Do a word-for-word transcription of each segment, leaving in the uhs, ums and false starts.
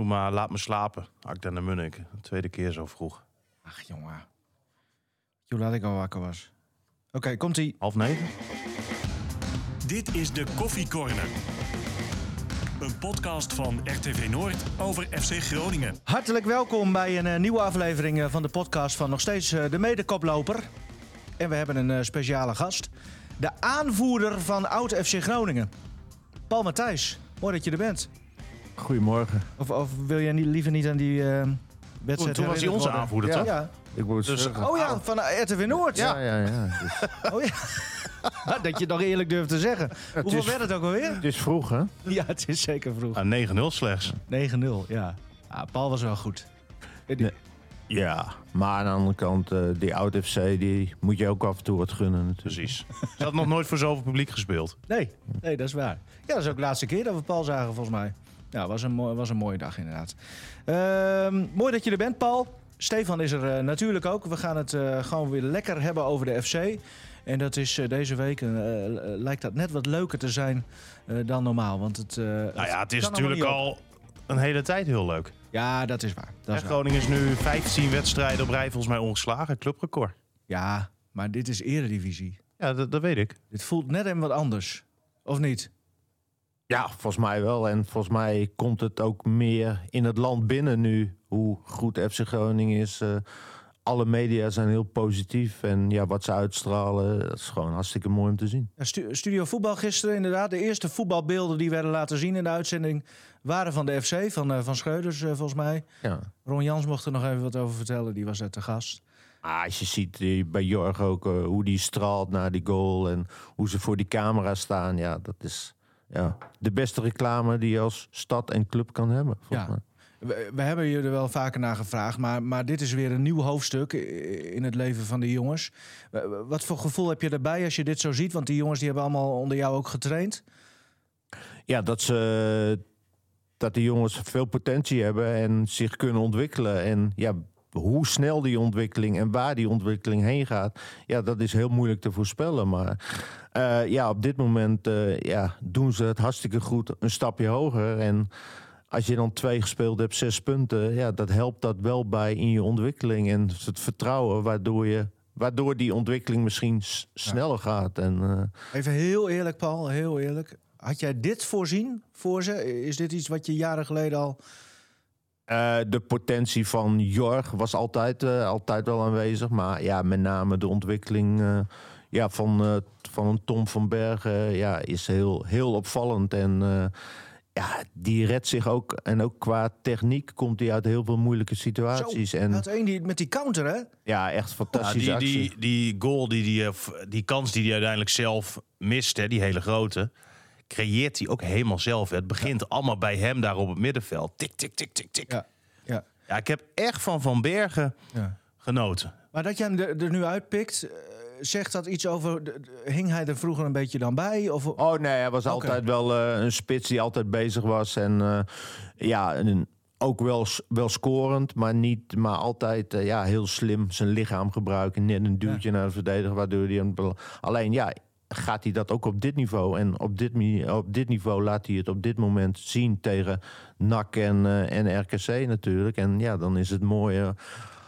Doe maar, laat me slapen. Akda naar Munnik. Tweede keer zo vroeg. Ach, jongen. Hoe laat ik al wakker was. Oké, okay, komt-ie. Half negen. Dit is de Koffie Corner. Een podcast van R T V Noord over F C Groningen. Hartelijk welkom bij een uh, nieuwe aflevering uh, van de podcast van nog steeds uh, de medekoploper. En we hebben een uh, speciale gast. De aanvoerder van oud F C Groningen. Paul Matthijs, mooi dat je er bent. Goedemorgen. Of, of wil jij niet, liever niet aan die uh, wedstrijd Toen, toen was hij onze worden? aanvoerder, ja. toch? Ja. Ik moet Dus, zeggen. Oh ja, van R T V Noord. Ja, ja, ja. Dus, Oh ja. Dat je het nog eerlijk durft te zeggen. het Hoeveel is, werd het ook alweer? het is vroeg, hè? Ja, het is zeker vroeg. Ah, negen nul slechts. negen nul, ja. Ah, Paul was wel goed. Nee. Ja, maar aan de andere kant, uh, die oud F C, die moet je ook af en toe wat gunnen natuurlijk. Precies. Ze had nog nooit voor zoveel publiek gespeeld. Nee, nee, dat is waar. Ja, dat is ook de laatste keer dat we Paul zagen, volgens mij. Ja, was een, mooi, was een mooie dag inderdaad. Uh, mooi dat je er bent, Paul. Stefan is er uh, natuurlijk ook. We gaan het uh, gewoon weer lekker hebben over de F C. En dat is uh, deze week, uh, lijkt dat net wat leuker te zijn uh, dan normaal. Want het, uh, Nou ja, het is kan natuurlijk allemaal al een hele tijd heel leuk. Ja, dat is waar. Dat is En waar. Groningen is nu vijftien wedstrijden op rij volgens mij ongeslagen. Clubrecord. Ja, maar dit is eredivisie. Ja, dat, dat weet ik. Dit voelt net even wat anders. Of niet? Ja, volgens mij wel. En volgens mij komt het ook meer in het land binnen nu, hoe goed F C Groningen is. Uh, alle media zijn heel positief. En ja, wat ze uitstralen, dat is gewoon hartstikke mooi om te zien. Ja, stu- Studio Voetbal gisteren inderdaad. De eerste voetbalbeelden die werden laten zien in de uitzending waren van de F C, van, uh, van Schreuders uh, volgens mij. Ja. Ron Jans mocht er nog even wat over vertellen, die was er te gast. Ah, als je ziet die, bij Jorg ook uh, hoe die straalt naar die goal en hoe ze voor die camera staan. Ja, dat is ja, de beste reclame die je als stad en club kan hebben. Ja. Mij. We, we hebben je er wel vaker naar gevraagd, maar, maar dit is weer een nieuw hoofdstuk in het leven van de jongens. Wat voor gevoel heb je erbij als je dit zo ziet? Want die jongens die hebben allemaal onder jou ook getraind. Ja, dat ze dat die jongens veel potentie hebben en zich kunnen ontwikkelen. En ja, hoe snel die ontwikkeling en waar die ontwikkeling heen gaat, ja, dat is heel moeilijk te voorspellen. Maar uh, ja, op dit moment uh, ja, doen ze het hartstikke goed, een stapje hoger. En als je dan twee gespeeld hebt, zes punten, ja, dat helpt dat wel bij in je ontwikkeling en het vertrouwen, waardoor je waardoor die ontwikkeling misschien s- sneller ja. gaat. En, uh, Even heel eerlijk, Paul, heel eerlijk. Had jij dit voorzien voor ze? Is dit iets wat je jaren geleden al... Uh, de potentie van Jorg was altijd, uh, altijd wel aanwezig. Maar ja, met name de ontwikkeling uh, ja, van, uh, van een Tom van Bergen uh, ja, is heel, heel opvallend. En uh, ja, die redt zich ook. En ook qua techniek komt hij uit heel veel moeilijke situaties. Zo, en had één die met die counter, hè? Ja, echt fantastische ja, die, actie. die, die goal, die, die, die kans die hij uiteindelijk zelf mist, hè, die hele grote, creëert hij ook helemaal zelf. Het begint ja. allemaal bij hem daar op het middenveld. Tik, tik, tik, tik, tik. Ja, ja. ja ik heb echt van Van Bergen ja. genoten. Maar dat je hem er, er nu uitpikt, uh, zegt dat iets over... De, de, hing hij er vroeger een beetje dan bij? Of... Oh nee, hij was okay. altijd wel uh, een spits die altijd bezig was. En uh, ja, een, ook wel, wel scorend, maar, niet, maar altijd uh, ja, heel slim zijn lichaam gebruiken. Net een duwtje ja. naar de verdediger, waardoor hij... Een, alleen ja... gaat hij dat ook op dit niveau. En op dit, op dit niveau laat hij het op dit moment zien tegen N A C en, uh, en R K C natuurlijk. En ja, dan is het mooi uh,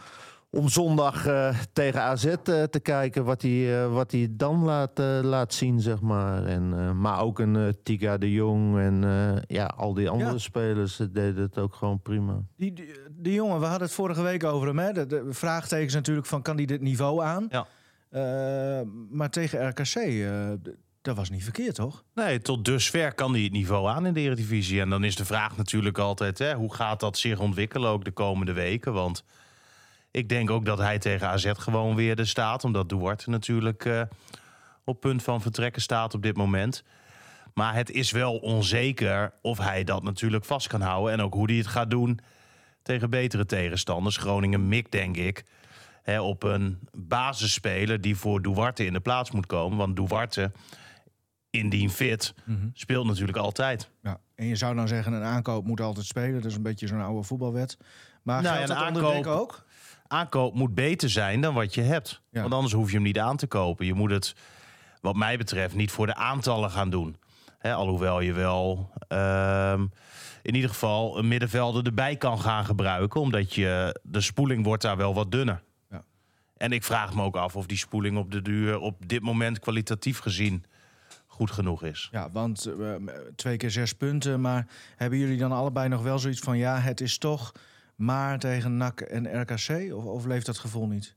om zondag uh, tegen A Z uh, te kijken wat hij, uh, wat hij dan laat, uh, laat zien, zeg maar. En, uh, maar ook een uh, Tiga de Jong en uh, ja, al die andere ja. spelers uh, deden het ook gewoon prima. Die, die, die jongen, we hadden het vorige week over hem. Hè? De, de vraagtekens natuurlijk van, kan hij dit niveau aan? Ja. Uh, maar tegen R K C, uh, dat was niet verkeerd, toch? Nee, tot dusver kan hij het niveau aan in de Eredivisie. En dan is de vraag natuurlijk altijd, hè, hoe gaat dat zich ontwikkelen ook de komende weken? Want ik denk ook dat hij tegen A Z gewoon weer er staat. Omdat Duarte natuurlijk uh, op punt van vertrekken staat op dit moment. Maar het is wel onzeker of hij dat natuurlijk vast kan houden. En ook hoe hij het gaat doen tegen betere tegenstanders. Groningen mikt, denk ik, He, op een basisspeler die voor Duarte in de plaats moet komen. Want Duarte, indien fit, mm-hmm. speelt natuurlijk altijd. Ja, en je zou dan zeggen, een aankoop moet altijd spelen. Dat is een beetje zo'n oude voetbalwet. Maar nou, geldt een dat aankoop, onder Dick ook? Aankoop moet beter zijn dan wat je hebt. Ja. Want anders hoef je hem niet aan te kopen. Je moet het, wat mij betreft, niet voor de aantallen gaan doen. Hè, alhoewel je wel um, in ieder geval een middenvelder erbij kan gaan gebruiken. Omdat je, de spoeling wordt daar wel wat dunner. Ja. En ik vraag me ook af of die spoeling op de duur op dit moment kwalitatief gezien goed genoeg is. Ja, want uh, twee keer zes punten. Maar hebben jullie dan allebei nog wel zoiets van... ja, het is toch maar tegen N A C en R K C? Of, of leeft dat gevoel niet?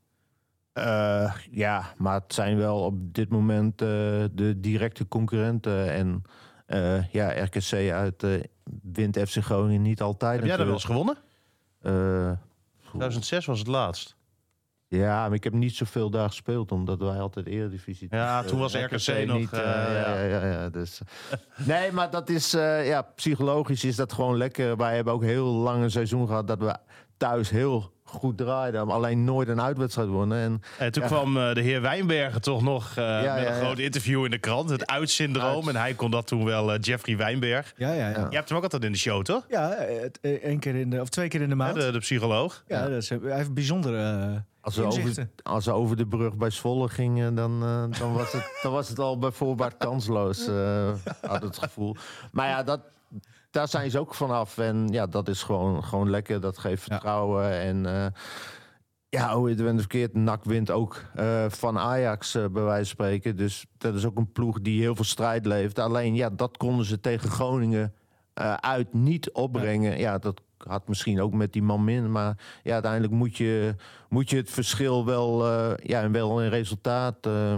Uh, ja, maar het zijn wel op dit moment uh, de directe concurrenten. En uh, ja, R K C uit uh, wint F C Groningen niet altijd. Heb jij daar wel eens gewonnen? Uh, tweeduizend zes was het laatst. Ja, maar ik heb niet zoveel daar gespeeld, omdat wij altijd Eredivisie... Ja, toen was R K C nog... Niet, uh, uh, ja, ja, ja, ja, dus. Nee, maar dat is... Uh, ja, psychologisch is dat gewoon lekker. Wij hebben ook heel lang een seizoen gehad dat we thuis heel goed draaiden, maar alleen nooit een uitwedstrijd wonnen. En, en toen ja. kwam uh, de heer Wijnbergen toch nog uh, ja, met ja, een groot ja. interview in de krant. Het uitsyndroom. Uit. En hij kon dat toen wel, uh, Jeffrey Wijnberg. Ja, ja, ja. Je hebt hem ook altijd in de show, toch? Ja, één keer in de, of twee keer in de maand. Ja, de, de psycholoog. Ja, ja. Dat is, hij heeft bijzondere uh, als we, over, als we over de brug bij Zwolle gingen, dan, uh, dan, was, het, dan was het al bij voorbaat kansloos, uh, had het gevoel. Maar ja, dat... Daar zijn ze ook vanaf. En ja, dat is gewoon, gewoon lekker. Dat geeft vertrouwen. Ja. En uh, ja, hoe je het bent verkeerd. N A C wint ook uh, van Ajax, uh, bij wijze van spreken. Dus dat is ook een ploeg die heel veel strijd leeft. Alleen, ja, dat konden ze tegen Groningen uh, uit niet opbrengen. Ja. ja, dat had misschien ook met die man min. Maar ja, uiteindelijk moet je, moet je het verschil wel, uh, ja, en wel een resultaat uh,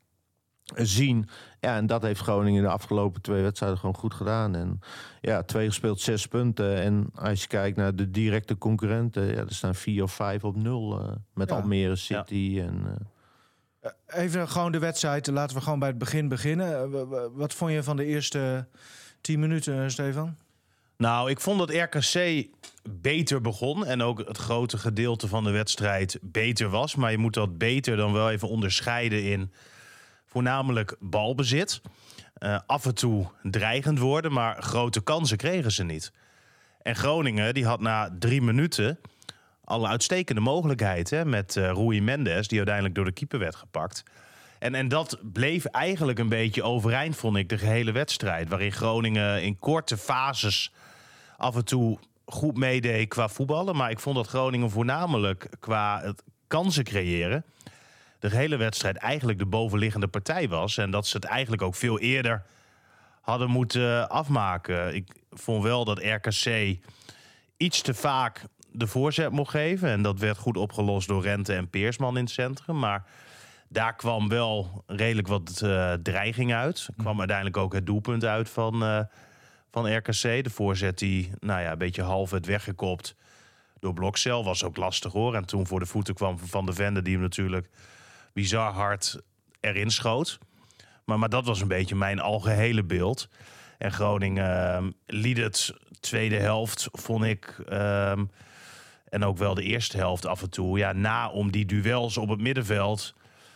zien. Ja, en dat heeft Groningen de afgelopen twee wedstrijden gewoon goed gedaan. En ja, twee gespeeld, zes punten. En als je kijkt naar de directe concurrenten, ja, er staan vier of vijf op nul uh, met ja. Almere City. Ja. En, uh... Even gewoon de wedstrijd. Laten we gewoon bij het begin beginnen. Wat vond je van de eerste tien minuten, Stefan? Nou, ik vond dat R K C beter begon en ook het grote gedeelte van de wedstrijd beter was. Maar je moet dat beter dan wel even onderscheiden in voornamelijk balbezit. Uh, af en toe dreigend worden, maar grote kansen kregen ze niet. En Groningen die had na drie minuten al een uitstekende mogelijkheid, hè, met uh, Rui Mendes, die uiteindelijk door de keeper werd gepakt. En, en dat bleef eigenlijk een beetje overeind, vond ik, de gehele wedstrijd. Waarin Groningen in korte fases af en toe goed meedeed qua voetballen. Maar ik vond dat Groningen voornamelijk qua het kansen creëren de hele wedstrijd eigenlijk de bovenliggende partij was. En dat ze het eigenlijk ook veel eerder hadden moeten afmaken. Ik vond wel dat R K C iets te vaak de voorzet mocht geven. En dat werd goed opgelost door Rente en Peersman in het centrum. Maar daar kwam wel redelijk wat uh, dreiging uit. Er kwam uiteindelijk ook het doelpunt uit van, uh, van R K C. De voorzet die nou ja, een beetje half werd weggekopt door Blokcel. Was ook lastig hoor. En toen voor de voeten kwam Van de Vende, die hem natuurlijk bizar hard erin schoot. Maar, maar dat was een beetje mijn algehele beeld. En Groningen uh, liet het tweede helft, vond ik, uh, en ook wel de eerste helft af en toe, ja, na om die duels op het middenveld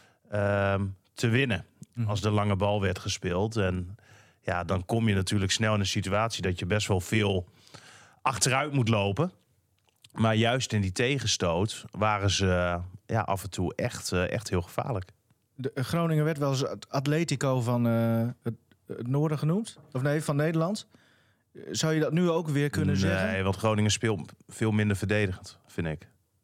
uh, te winnen. Mm-hmm. Als de lange bal werd gespeeld. En ja, dan kom je natuurlijk snel in een situatie dat je best wel veel achteruit moet lopen. Maar juist in die tegenstoot waren ze ja, af en toe echt, uh, echt heel gevaarlijk. De, Groningen werd wel eens het Atletico van uh, het, het noorden genoemd. Of nee, van Nederland. Zou je dat nu ook weer kunnen nee, zeggen? Nee, want Groningen speelt veel minder verdedigend, vind ik.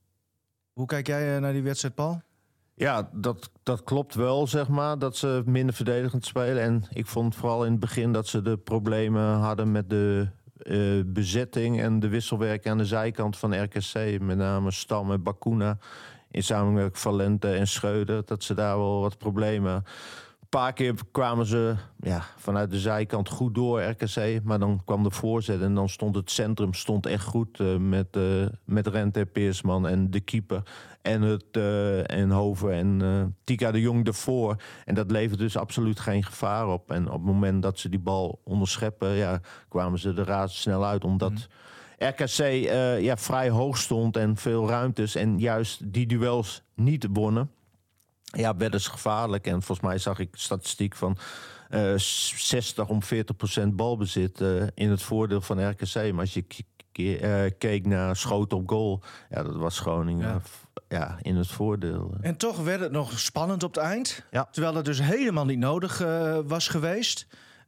Hoe kijk jij uh, naar die wedstrijd, Paul? Ja, dat, dat klopt wel, zeg maar, dat ze minder verdedigend spelen. En ik vond vooral in het begin dat ze de problemen hadden met de uh, bezetting en de wisselwerking aan de zijkant van R K C. Met name Stam en Bakuna. In samenwerking Valente en Schreuder, dat ze daar wel wat problemen. Een paar keer kwamen ze ja, vanuit de zijkant goed door, R K C. Maar dan kwam de voorzet en dan stond het centrum stond echt goed. Uh, met, uh, met Rente en Peersman en de keeper. En, het, uh, en Hoven en uh, Tika de Jong ervoor. En dat levert dus absoluut geen gevaar op. En op het moment dat ze die bal onderscheppen, ja, kwamen ze er razendsnel uit. Omdat Mm. R K C uh, ja, vrij hoog stond en veel ruimtes. En juist die duels niet wonnen. Ja, werden ze gevaarlijk. En volgens mij zag ik statistiek van uh, zestig om veertig procent balbezit uh, in het voordeel van R K C. Maar als je k- k- uh, keek naar schoten op goal, ja, dat was Groningen ja. f- ja, in het voordeel. En toch werd het nog spannend op het eind. Ja. Terwijl het dus helemaal niet nodig uh, was geweest.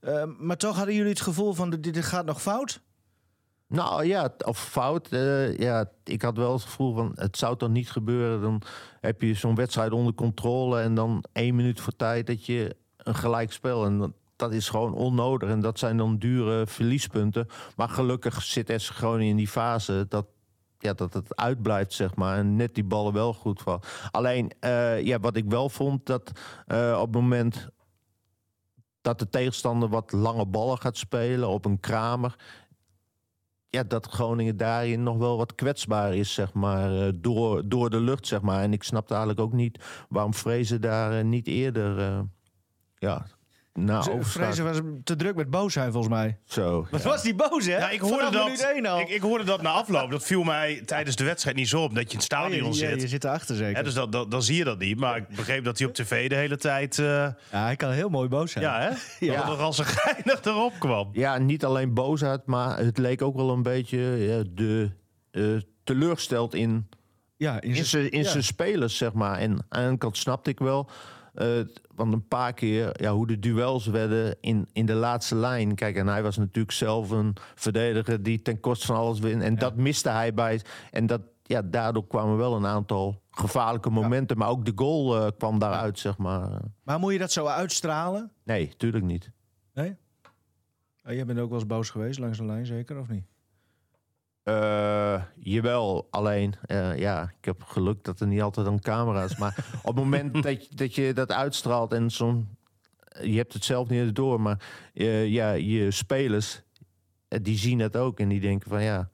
Uh, maar toch hadden jullie het gevoel van dit, dit gaat nog fout? Nou ja, of fout. Uh, ja, ik had wel het gevoel van het zou toch niet gebeuren. Dan heb je zo'n wedstrijd onder controle en dan één minuut voor tijd dat je een gelijkspel. En dat, dat is gewoon onnodig. En dat zijn dan dure verliespunten. Maar gelukkig zit S C Groningen in die fase dat, ja, dat het uitblijft, zeg maar. En net die ballen wel goed vallen. Alleen, uh, ja, wat ik wel vond, dat uh, op het moment dat de tegenstander wat lange ballen gaat spelen op een Kramer, ja, dat Groningen daarin nog wel wat kwetsbaar is, zeg maar, uh, door, door de lucht, zeg maar. En ik snapte eigenlijk ook niet waarom Vrezen daar uh, niet eerder, uh, ja, nou, Vrezen was te druk met boos zijn, volgens mij. Zo. Wat ja. was die boos, hè? Ja, ik hoorde, dat, ik, ik hoorde dat na afloop. Dat viel mij tijdens de wedstrijd niet zo op, dat je in het stadion oh, je, zit. Je, je zit erachter zeker. Ja, dus dat, dat, dan zie je dat niet. Maar ik begreep dat hij op tv de hele tijd... Uh, ja, hij kan heel mooi boos zijn. Ja, hè? Ja. Dat er als een geinig erop kwam. Ja, niet alleen boosheid, maar het leek ook wel een beetje ja, de uh, teleurgesteld in, ja, in zijn ja. spelers, zeg maar. En aan de ene kant snapte ik wel. Uh, want een paar keer, ja, hoe de duels werden in, in de laatste lijn. Kijk, en hij was natuurlijk zelf een verdediger die ten koste van alles wint. En ja. dat miste hij bij. En dat, ja, daardoor kwamen wel een aantal gevaarlijke momenten. Ja. Maar ook de goal uh, kwam daaruit, zeg maar. Maar moet je dat zo uitstralen? Nee, tuurlijk niet. Nee? Oh, jij bent ook wel eens boos geweest langs de lijn, zeker, of niet? Uh, jawel, alleen, uh, ja, ik heb geluk dat er niet altijd een camera is. Maar op het moment dat je, dat je dat uitstraalt en zo'n, je hebt het zelf niet door, maar uh, ja, je spelers, uh, die zien het ook en die denken van ja,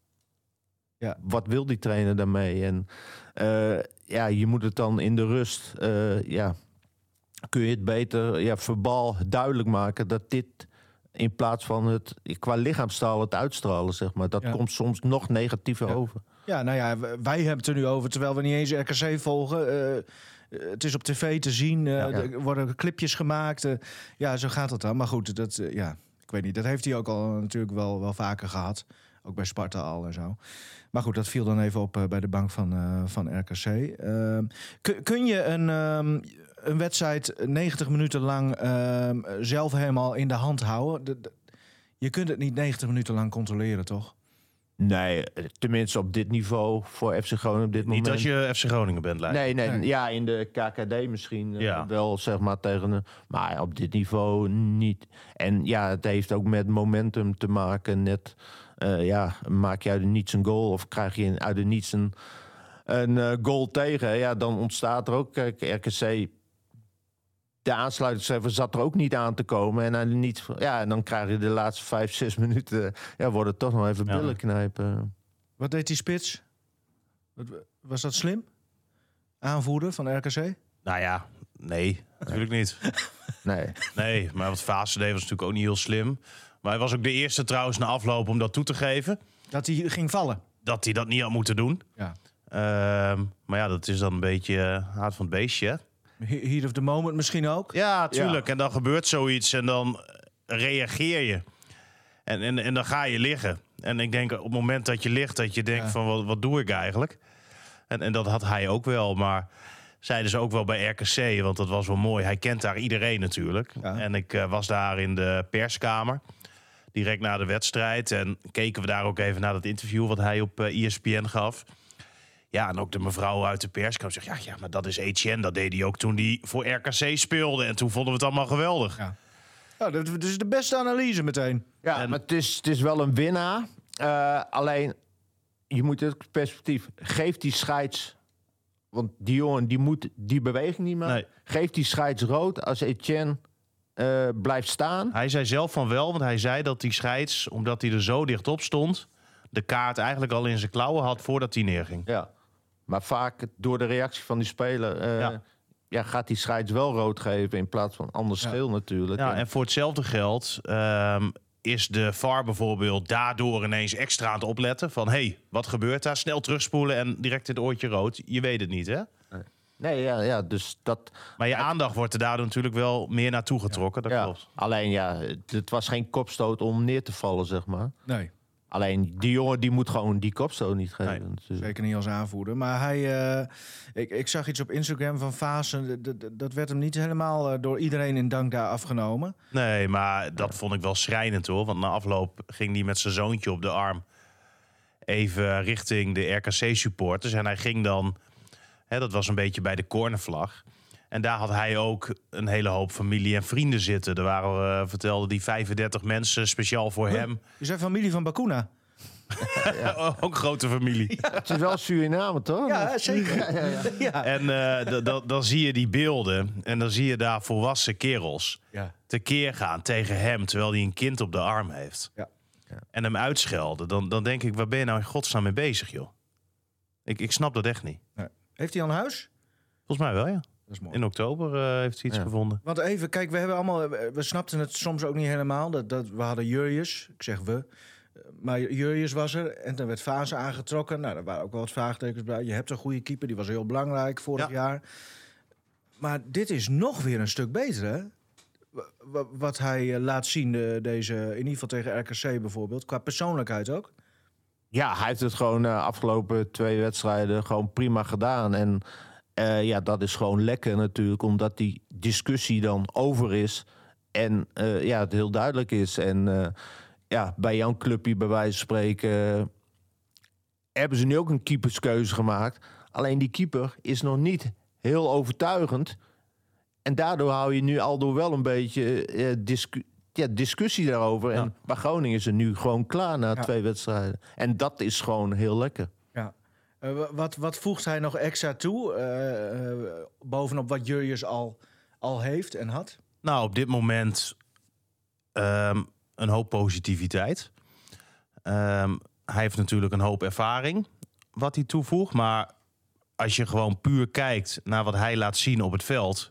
ja, wat wil die trainer daarmee? En uh, ja, je moet het dan in de rust, uh, ja, kun je het beter, ja, verbaal duidelijk maken dat dit, in plaats van het qua lichaamstaal het uitstralen, zeg maar. Dat ja. komt soms nog negatiever ja. over. Ja, nou ja, wij hebben het er nu over, terwijl we niet eens R K C volgen. Uh, het is op tv te zien, uh, ja. er worden clipjes gemaakt. Uh, ja, zo gaat het dan. Maar goed, dat, uh, ja, ik weet niet. Dat heeft hij ook al natuurlijk wel, wel vaker gehad. Ook bij Sparta al en zo. Maar goed, dat viel dan even op uh, bij de bank van, uh, van R K C. Uh, kun, kun je een... Um, een wedstrijd negentig minuten lang uh, zelf helemaal in de hand houden. De, de, je kunt het niet negentig minuten lang controleren, toch? Nee, tenminste op dit niveau voor F C Groningen op dit niet moment. Niet als je F C Groningen bent, lijkt. Nee, nee, nee, ja, in de K K D misschien ja. uh, wel, zeg maar, tegen een, maar op dit niveau niet. En ja, het heeft ook met momentum te maken. Net, uh, ja, maak je uit de niets een goal of krijg je uit de niets een, een uh, goal tegen. Ja, dan ontstaat er ook, kijk, R K C... De aansluitingscijfer zat er ook niet aan te komen. En, dan niet, ja, en dan krijg je de laatste vijf, zes minuten... Ja, wordt het toch nog even billen ja. knijpen. Wat deed die spits? Was dat slim? Aanvoerder van R K C? Nou ja, nee, natuurlijk niet. Nee. Nee, maar wat Vaassen deed was natuurlijk ook niet heel slim. Maar hij was ook de eerste trouwens na afloop om dat toe te geven. Dat hij ging vallen? Dat hij dat niet had moeten doen. Ja. Uh, maar ja, dat is dan een beetje uh, haat van het beestje. Heat of the moment misschien ook? Ja, tuurlijk. Ja. En dan gebeurt zoiets en dan reageer je. En, en, en dan ga je liggen. En ik denk op het moment dat je ligt, dat je denkt ja. van wat, wat doe ik eigenlijk? En, en dat had hij ook wel, maar zeiden ze ook wel bij R K C, want dat was wel mooi. Hij kent daar iedereen natuurlijk. Ja. En ik uh, was daar in de perskamer, direct na de wedstrijd. En keken we daar ook even naar dat interview wat hij op uh, E S P N gaf. Ja, en ook de mevrouw uit de perskamer zegt, ja, ja, maar dat is Etienne. Dat deed hij ook toen hij voor R K C speelde. En toen vonden we het allemaal geweldig. Ja. Ja, dat is de beste analyse meteen. Ja, en... maar het is, het is wel een winnaar. Uh, alleen, je moet het perspectief... Geef die scheids... Want die jongen, die moet die beweging niet maken. Nee. Geef die scheids rood als Etienne uh, blijft staan. Hij zei zelf van wel, want hij zei dat die scheids... omdat hij er zo dicht op stond... de kaart eigenlijk al in zijn klauwen had voordat hij neerging. Ja, maar vaak door de reactie van die speler... Uh, ja. Ja, gaat die scheids wel rood geven in plaats van anders ja. geel natuurlijk. Ja, en voor hetzelfde geld um, is de V A R bijvoorbeeld daardoor ineens extra aan het opletten. Van, hé, hey, wat gebeurt daar? Snel terugspoelen en direct in het oortje rood. Je weet het niet, hè? Nee, nee ja, ja, dus dat... Maar je aandacht wordt er daardoor natuurlijk wel meer naartoe getrokken, ja. dat ja. klopt. Alleen ja, het was geen kopstoot om neer te vallen, zeg maar. Nee. Alleen die jongen die moet gewoon die kopstoot niet geven. Nee, Dus, Zeker niet als aanvoerder. Maar hij, uh, ik, ik zag iets op Instagram van Vaassen. D- d- dat werd hem niet helemaal uh, door iedereen in dank daar afgenomen. Nee, maar dat vond ik wel schrijnend hoor. Want na afloop ging hij met zijn zoontje op de arm even richting de R K C-supporters. En hij ging dan, hè, dat was een beetje bij de cornervlag. En daar had hij ook een hele hoop familie en vrienden zitten. Er waren, uh, vertelde die vijfendertig mensen speciaal voor Huh? hem. Je bent familie van Bakuna. Ja. Ook een grote familie. ja. Het is wel Suriname, toch? Ja, zeker. Ja, ja, ja. ja. En uh, d- d- dan zie je die beelden. En dan zie je daar volwassen kerels Ja. tekeer gaan tegen hem, terwijl hij een kind op de arm heeft. Ja. Ja. En hem uitschelden. Dan, dan denk ik, waar ben je nou in godsnaam mee bezig, joh? Ik, ik snap dat echt niet. Nee. Heeft hij al een huis? Volgens mij wel, ja. Dat is mooi. In oktober uh, heeft hij iets Ja. gevonden. Want even, kijk, we hebben allemaal, we snapten het soms ook niet helemaal. Dat, dat, we hadden Jurjes, ik zeg we. Maar Jurjes was er en dan werd Vaassen aangetrokken. Nou, daar waren ook wel wat vraagtekens bij. Je hebt een goede keeper, die was heel belangrijk vorig Ja. jaar. Maar dit is nog weer een stuk beter, hè? W- w- wat hij uh, laat zien, uh, deze, in ieder geval tegen R K C bijvoorbeeld. Qua persoonlijkheid ook. Ja, hij heeft het gewoon de uh, afgelopen twee wedstrijden gewoon prima gedaan. En uh, ja, dat is gewoon lekker natuurlijk, omdat die discussie dan over is. En uh, ja, het heel duidelijk is. En uh, ja, bij jouw clubje bij wijze van spreken uh, hebben ze nu ook een keeperskeuze gemaakt. Alleen die keeper is nog niet heel overtuigend. En daardoor hou je nu aldoor wel een beetje uh, discu- ja, discussie daarover. Ja. En bij Groningen is het nu gewoon klaar na Ja. twee wedstrijden. En dat is gewoon heel lekker. Ja. Uh, wat, wat voegt hij nog extra toe? Uh, uh, bovenop wat Jurjes al, al heeft en had? Nou, op dit moment um, een hoop positiviteit. Um, hij heeft natuurlijk een hoop ervaring wat hij toevoegt. Maar als je gewoon puur kijkt naar wat hij laat zien op het veld,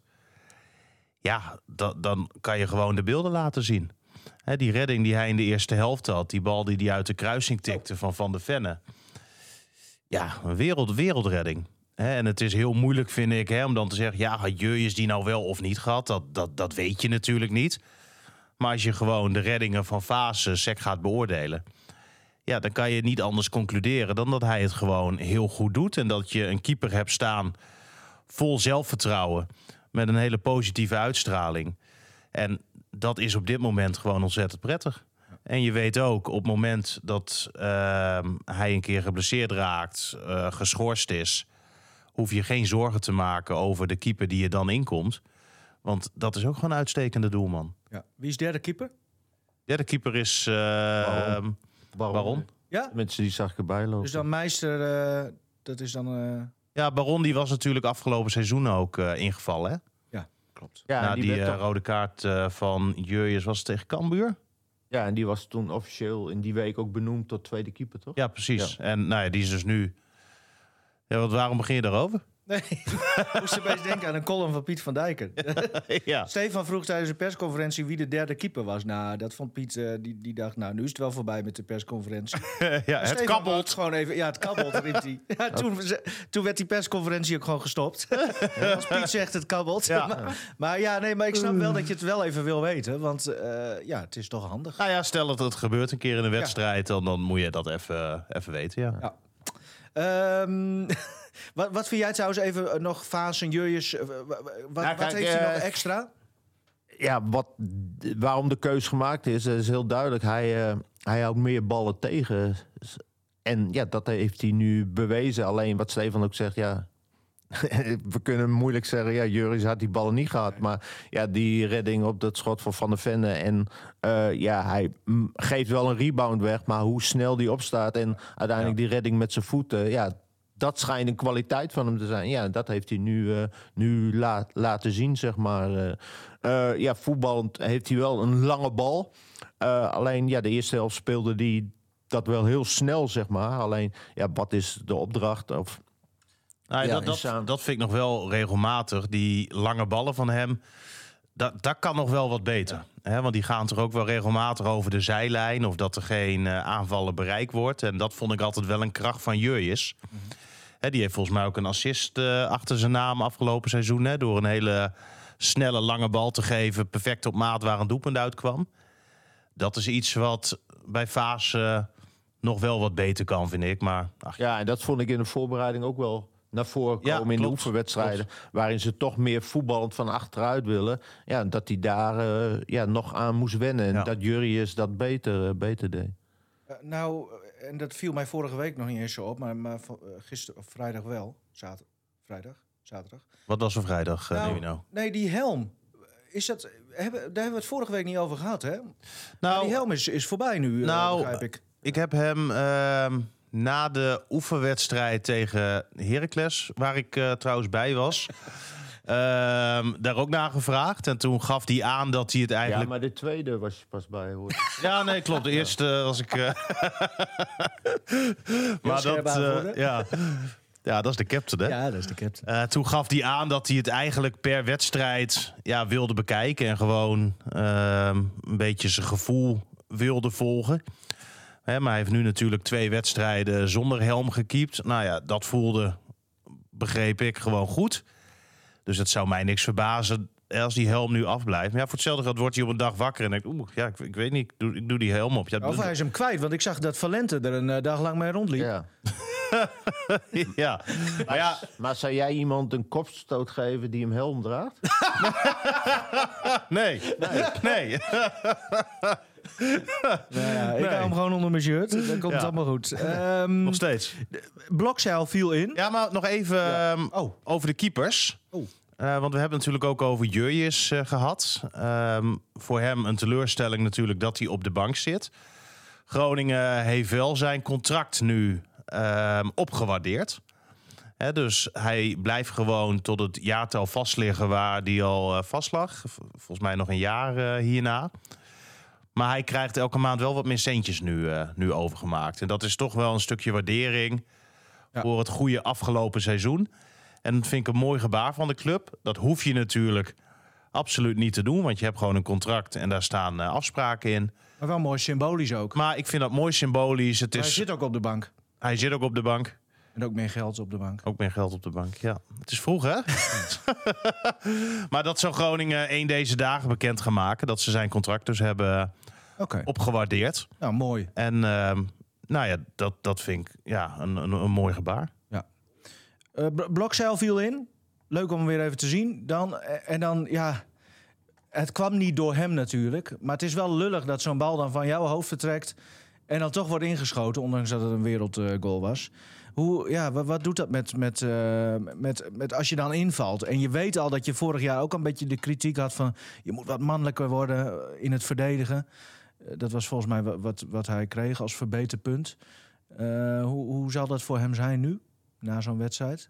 ja, da- dan kan je gewoon de beelden laten zien. Hè, die redding die hij in de eerste helft had, die bal die hij uit de kruising tikte van Van der Venne. Ja, een wereld, wereldredding. Hè, en het is heel moeilijk, vind ik, hè, om dan te zeggen, ja, had Jurjes die nou wel of niet gehad? Dat, dat, dat weet je natuurlijk niet. Maar als je gewoon de reddingen van Vaassen sec gaat beoordelen, ja, dan kan je niet anders concluderen dan dat hij het gewoon heel goed doet. En dat je een keeper hebt staan vol zelfvertrouwen, met een hele positieve uitstraling. En dat is op dit moment gewoon ontzettend prettig. En je weet ook, op het moment dat uh, hij een keer geblesseerd raakt, uh, geschorst is, hoef je geen zorgen te maken over de keeper die er dan inkomt. Want dat is ook gewoon een uitstekende doelman. Ja. Wie is derde keeper? Derde keeper is uh, Baron. Baron. Ja? Mensen die zag ik erbij lopen. Dus dan Meister, uh, dat is dan... Uh... Ja, Baron die was natuurlijk afgelopen seizoen ook uh, ingevallen, hè? Ja, klopt. Ja, Na en die, die, die werd uh, toch- rode kaart uh, van Jurjes, was het tegen Cambuur? ja, en die was toen officieel in die week ook benoemd tot tweede keeper, toch? Ja, precies. En nou ja, die is dus nu... Ja, wat, waarom begin je daarover? Nee, ik moest opeens denken aan een column van Piet van Dijken. Ja. Stefan vroeg tijdens de persconferentie wie de derde keeper was. Nou, dat vond Piet, uh, die, die dacht, nou, nu is het wel voorbij met de persconferentie. ja, het Stefan kabbelt. wou Gewoon even, ja, het kabbelt, riep hij. Ja, toen, toen werd die persconferentie ook gewoon gestopt. Als Piet zegt, het kabbelt. Ja. Maar, maar ja, nee, maar ik snap wel dat je het wel even wil weten. Want uh, ja, het is toch handig. Nou ja, stel dat het gebeurt een keer in een wedstrijd, dan, dan moet je dat even, even weten, ja. Ja. Um, wat, wat vind jij trouwens even nog Vaassen, Jurjes? Uh, wat Nou, wat kijk, heeft hij uh, nog extra? Ja, wat, waarom de keus gemaakt is, is heel duidelijk. Hij, uh, hij houdt meer ballen tegen. En ja, dat heeft hij nu bewezen. Alleen wat Stefan ook zegt, ja... we kunnen moeilijk zeggen, ja, Jurjes had die ballen niet gehad. Maar ja, die redding op dat schot van Van der Venne. En uh, ja, hij m- geeft wel een rebound weg. Maar hoe snel die opstaat en uiteindelijk ja. die redding met zijn voeten... ja, dat schijnt een kwaliteit van hem te zijn. Ja, dat heeft hij nu, uh, nu la- laten zien, zeg maar. Uh, uh, ja, voetballend heeft hij wel een lange bal. Uh, alleen, ja, de eerste helft speelde hij dat wel heel snel, zeg maar. Alleen, ja, wat is de opdracht? Of... Nou, Ja, dat, dat, samen. dat vind ik nog wel regelmatig. Die lange ballen van hem, dat, dat kan nog wel wat beter. Ja. He, want die gaan toch ook wel regelmatig over de zijlijn... of dat er geen uh, aanvallen bereikt wordt. En dat vond ik altijd wel een kracht van Jurjes. Mm-hmm. He, die heeft volgens mij ook een assist uh, achter zijn naam afgelopen seizoen... He, door een hele snelle lange bal te geven... perfect op maat waar een doelpunt uitkwam. Dat is iets wat bij Vaassen... Uh, nog wel wat beter kan, vind ik. Maar ach, Ja, en dat vond ik in de voorbereiding ook wel naar voren komen Ja, in de klopt, oefenwedstrijden. Waarin ze toch meer voetballend van achteruit willen. Ja, dat hij daar uh, ja, nog aan moest wennen. En Ja. dat Jurrius dat beter, uh, beter deed. Uh, nou, en dat viel mij vorige week nog niet eens zo op, maar, maar uh, gisteren of vrijdag wel. Zater, vrijdag, zaterdag. wat was er vrijdag, uh, Nou, neem je nou? Nee, die helm. Is dat, hebben, daar hebben we het vorige week niet over gehad, hè? Maar Nou, die helm is, is voorbij nu, uh, nou, begrijp ik. ik heb hem uh, na de oefenwedstrijd tegen Heracles, waar ik uh, trouwens bij was, uh, daar ook naar gevraagd. En toen gaf hij aan dat hij het eigenlijk... Ja, maar de tweede was je pas bij, hoor. Ja, nee, klopt. De eerste was ik... Uh... maar scherp dat... Uh, aanvoerder. ja. ja, dat is de captain, hè? Ja, dat is de captain. Uh, toen gaf hij aan dat hij het eigenlijk per wedstrijd ja, wilde bekijken. En gewoon uh, een beetje zijn gevoel wilde volgen. Hè, maar hij heeft nu natuurlijk twee wedstrijden zonder helm gekiept. Nou ja, dat voelde, begreep ik, gewoon goed. Dus het zou mij niks verbazen als die helm nu afblijft. Maar ja, voor hetzelfde geld wordt hij op een dag wakker en denkt... oeh, ja, ik, ik weet niet, ik doe, ik doe die helm op. Ja, Of hij is hem kwijt, want ik zag dat Valente er een uh, dag lang mee rondliep. Ja. ja. Maar ja, Maar zou jij iemand een kopstoot geven die hem helm draagt? nee. Nee. nee. Nou ja, ik Nee. hou hem gewoon onder mijn shirt. Dan komt Ja. het allemaal goed. Um, Nog steeds. Blokzeil viel in. Ja, maar nog even Ja. um, Oh. over de keepers. Oh. Uh, want we hebben het natuurlijk ook over Jurrius uh, gehad. Um, voor hem een teleurstelling natuurlijk dat hij op de bank zit. Groningen heeft wel zijn contract nu um, opgewaardeerd. Hè, dus hij blijft gewoon tot het jaartal vastliggen waar hij al uh, vastlag. V- volgens mij nog een jaar uh, hierna. Maar hij krijgt elke maand wel wat meer centjes nu, uh, nu overgemaakt. En dat is toch wel een stukje waardering Ja. voor het goede afgelopen seizoen. En dat vind ik een mooi gebaar van de club. Dat hoef je natuurlijk absoluut niet te doen. Want je hebt gewoon een contract en daar staan uh, afspraken in. Maar wel mooi symbolisch ook. Maar ik vind dat mooi symbolisch. Het Maar is, hij zit ook op de bank. hij zit ook op de bank. En ook meer geld op de bank. Ook meer geld op de bank, ja. Het is vroeg, hè? Maar dat zou Groningen één deze dagen bekend gaan maken. Dat ze zijn contract dus hebben Oké, okay. opgewaardeerd. nou mooi. En uh, nou ja, dat, dat vind ik ja, een, een, een mooi gebaar. Uh, Blokzeil viel in. Leuk om hem weer even te zien. Dan, en dan, ja... Het kwam niet door hem natuurlijk. Maar het is wel lullig dat zo'n bal dan van jouw hoofd vertrekt... en dan toch wordt ingeschoten, ondanks dat het een wereldgoal was. Hoe, ja, wat, wat doet dat met, met, uh, met, met als je dan invalt? En je weet al dat je vorig jaar ook een beetje de kritiek had van... je moet wat mannelijker worden in het verdedigen. Uh, dat was volgens mij wat, wat hij kreeg als verbeterpunt. Uh, hoe, hoe zal dat voor hem zijn nu? Na zo'n wedstrijd?